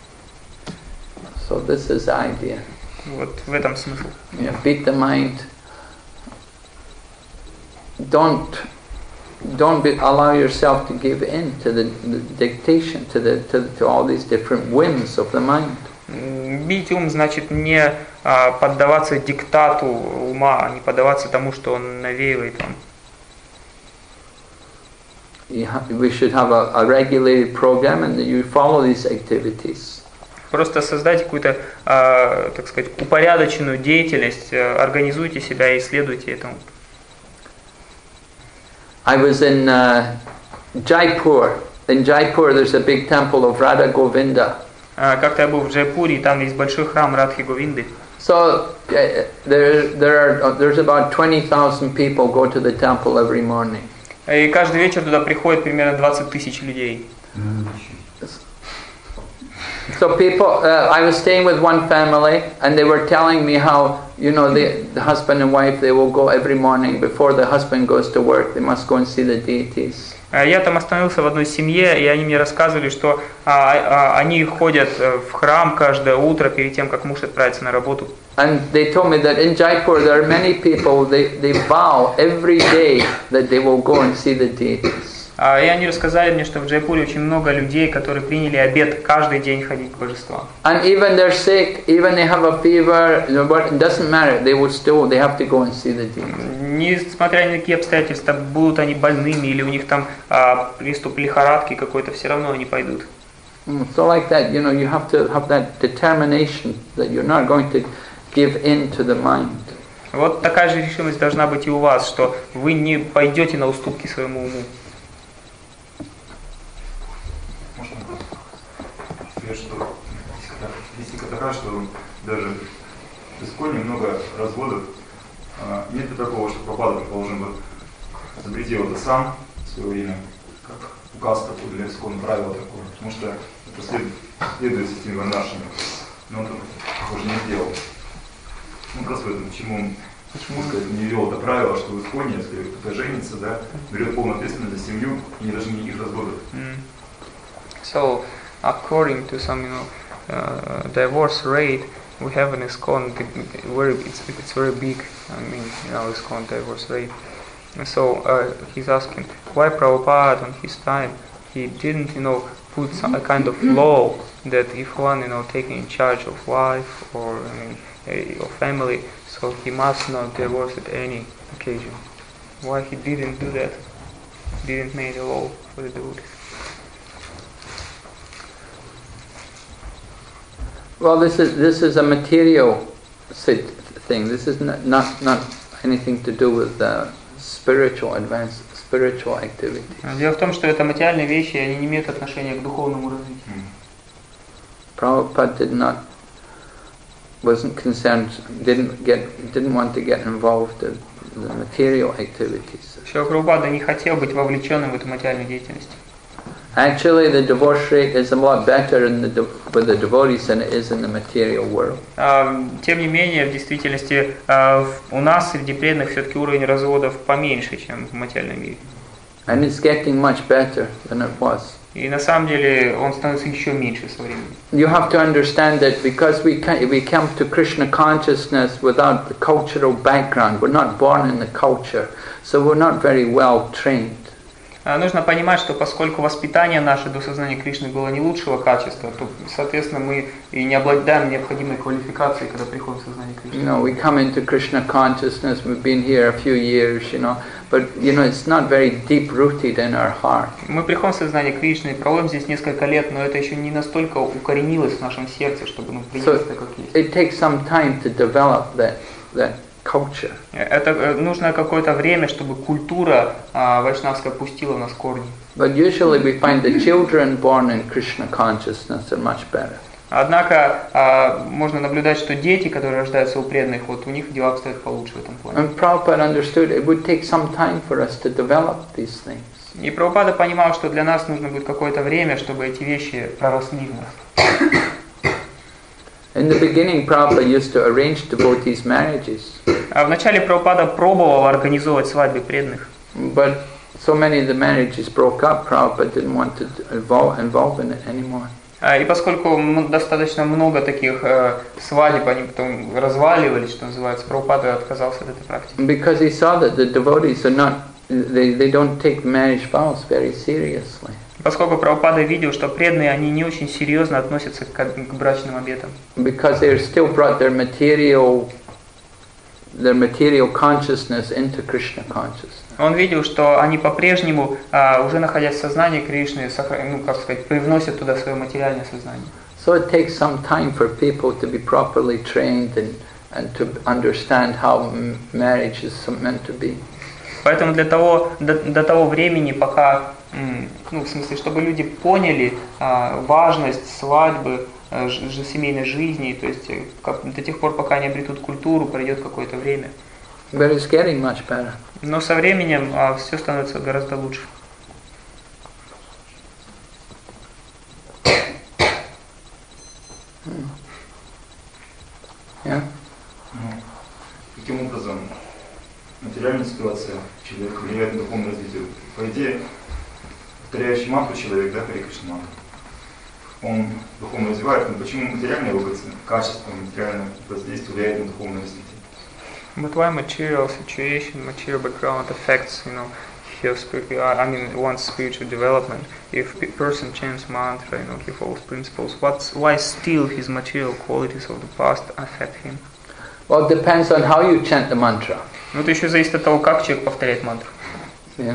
So this is the idea. Вот в этом смысл. Beat the mind. Don't allow yourself to give in to the dictation, to all these different whims of the mind. Бить ум значит не поддаваться диктату ума, не поддаваться тому, что он навеивает вам. We should have a regulated program, and you follow these activities. Просто создайте какую-то, так сказать, упорядоченную деятельность, организуйте себя и следуйте этому. I was in Jaipur. In Jaipur, there's a big temple of Radha Govinda. Как-то я был в Джайпуре, и там есть большой храм Радхи Говинды. So there's about 20,000 people go to the temple every morning. И каждый вечер туда приходит примерно 20 тысяч людей. So people, I was staying with one family, and they were telling me how, the husband and wife, they will go every morning before the husband goes to work. They must go and see the deities. Я там остановился в одной семье, и они мне рассказывали, что они ходят в храм каждое утро перед тем, как муж отправится на работу. And they told me that in Jaipur there are many people, they vow every day that they will go and see the deities. И они рассказали мне, что в Джайпуре очень много людей, которые приняли обет каждый день ходить к божествам. And even they're sick, even they have a fever, it doesn't matter. They have to go and see the deities. Несмотря ни на какие обстоятельства, будут они больными или у них там приступ лихорадки какой-то, все равно они пойдут. So like that, you have to have that determination that you're not going to give in to the mind. Вот такая же решимость должна быть и у вас, что вы не пойдете на уступки своему уму. Что есть такая, что даже в Исконе много разводов. Нет ли такого, что Прабхупада, предположим, запретил это сам в свое время, как указ такой для Искона, правило такое, потому что это следует системе Варнашами, но он, похоже, не сделал. Как раз в этом, почему он не ввел это правило, что в Исконе, если кто-то женится, берет полную ответственность за семью и не должны никаких разводов. So, according to some, divorce rate, we have an ISKCON it's very big. I mean, ISKCON divorce rate. So he's asking why Prabhupada on his time he didn't, put a kind of law that if one, taking in charge of wife or or family, so he must not divorce at any occasion. Why he didn't do that? Didn't make a law for the devotees. Well, this is a material thing. This is not anything to do with spiritual activity. Дело в том, что это материальные вещи, они не имеют отношения к духовному развитию. Prabhupada wasn't concerned, didn't want to get involved in the material activities. Шрила Прабхупада не хотел быть вовлеченным в эту материальную деятельность. Actually, the divorce rate is a lot better with the devotees than it is in the material world. Тем не менее, в действительности, у нас среди преданных все-таки уровень разводов поменьше, чем в материальном мире. And it's getting much better than it was. И на самом деле он становится еще меньше со временем. You have to understand that because we come to Krishna consciousness without the cultural background, we're not born in the culture, so we're not very well trained. Нужно понимать, что поскольку воспитание наше до сознания Кришны было не лучшего качества, то, соответственно, мы и не обладаем необходимой квалификацией, когда приходим в сознание Кришны. We come into Krishna consciousness, we've been here a few years, but it's not very deep rooted in our heart. Мы приходим в сознание Кришны, проводим здесь несколько лет, но это еще не настолько укоренилось в нашем сердце, чтобы принять это как есть. It takes some time to develop that culture. Это нужно какое-то время, чтобы культура вайшнавская пустила в нас корни. But usually we find the children born in Krishna consciousness are much better. Однако можно наблюдать, что дети, которые рождаются у преданных, вот у них дела обстоят получше в этом плане. And Prabhupada understood it would take some time for us to develop these things. И Прабхупада понимал, что для нас нужно будет какое-то время, чтобы эти вещи проросли в нас. In the beginning, Prabhupada used to arrange devotees' marriages. А вначале Прабхупада пробовал организовывать свадьбы преданных. But so many of the marriages broke up, Prabhupada didn't want to involve in it anymore. И поскольку достаточно много таких свадеб, они потом разваливались, что называется, Прабхупада отказался от этой практики. Because he saw that the devotees are not, they don't take marriage vows very seriously. Поскольку Прабхупада видел, что преданные, они не очень серьезно относятся к брачным обетам. Because they still brought their material consciousness into Krishna consciousness. Он видел, что они по-прежнему, уже находясь в сознании Кришны, привносят туда свое материальное сознание. So it takes some time for people to be properly trained and to understand how marriage is meant to be. Поэтому до того времени, пока, в смысле, чтобы люди поняли важность свадьбы, семейной жизни, то есть до тех пор, пока они обретут культуру, пройдет какое-то время. But it's getting much better. Но со временем все становится гораздо лучше. Yeah? Каким образом материальная ситуация человека влияет на духовное развитие? По идее, повторяющий мантру человек, Харе Кришна мантру, он духовно развивает, но почему материальные области, качество материального воздействия влияет на духовное развитие? But why material situation, material background affects, one's spiritual development? If a person chants mantra, he follows principles, why still his material qualities of the past affect him? Well, it depends on how you chant the mantra. Ну, это еще зависит от того, как человек повторяет мантру. We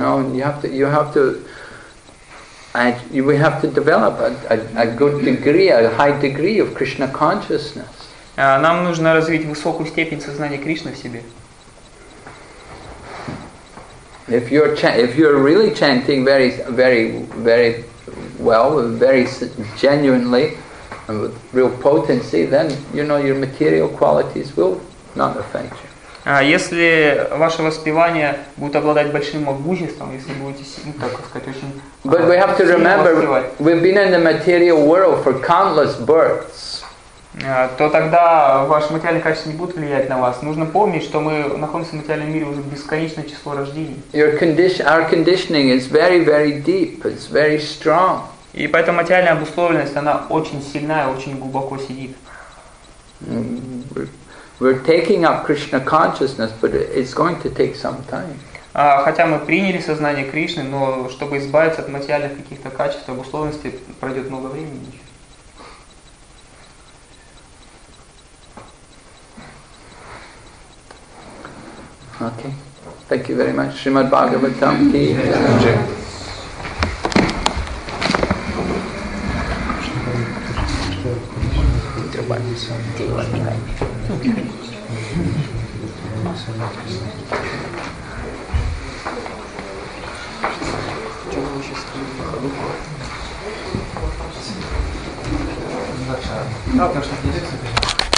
have to develop a good degree, a high degree of Krishna consciousness. Нам нужно развить высокую степень сознания Кришны в себе. If you're really chanting very, very, very well, very genuinely, and with real potency, then your material qualities will not affect you. Если ваше воспевание будет обладать большим могуществом, если будете, очень But we have to remember, we've been in the material world for countless births. То тогда ваше материальное качество не будет влиять на вас. Нужно помнить, что мы находимся в материальном мире уже бесконечное число рождений. Our conditioning is very, very deep. It's very strong. И поэтому материальная обусловленность, она очень сильная, очень глубоко сидит. We're taking up Krishna consciousness, but it's going to take some time. Хотя мы приняли сознание Кришны, но чтобы избавиться от материальных каких-то качеств, обусловленности, пройдет много времени еще. Okay. Thank you very much. Srimad Bhagavatam ki jai. Да, потому что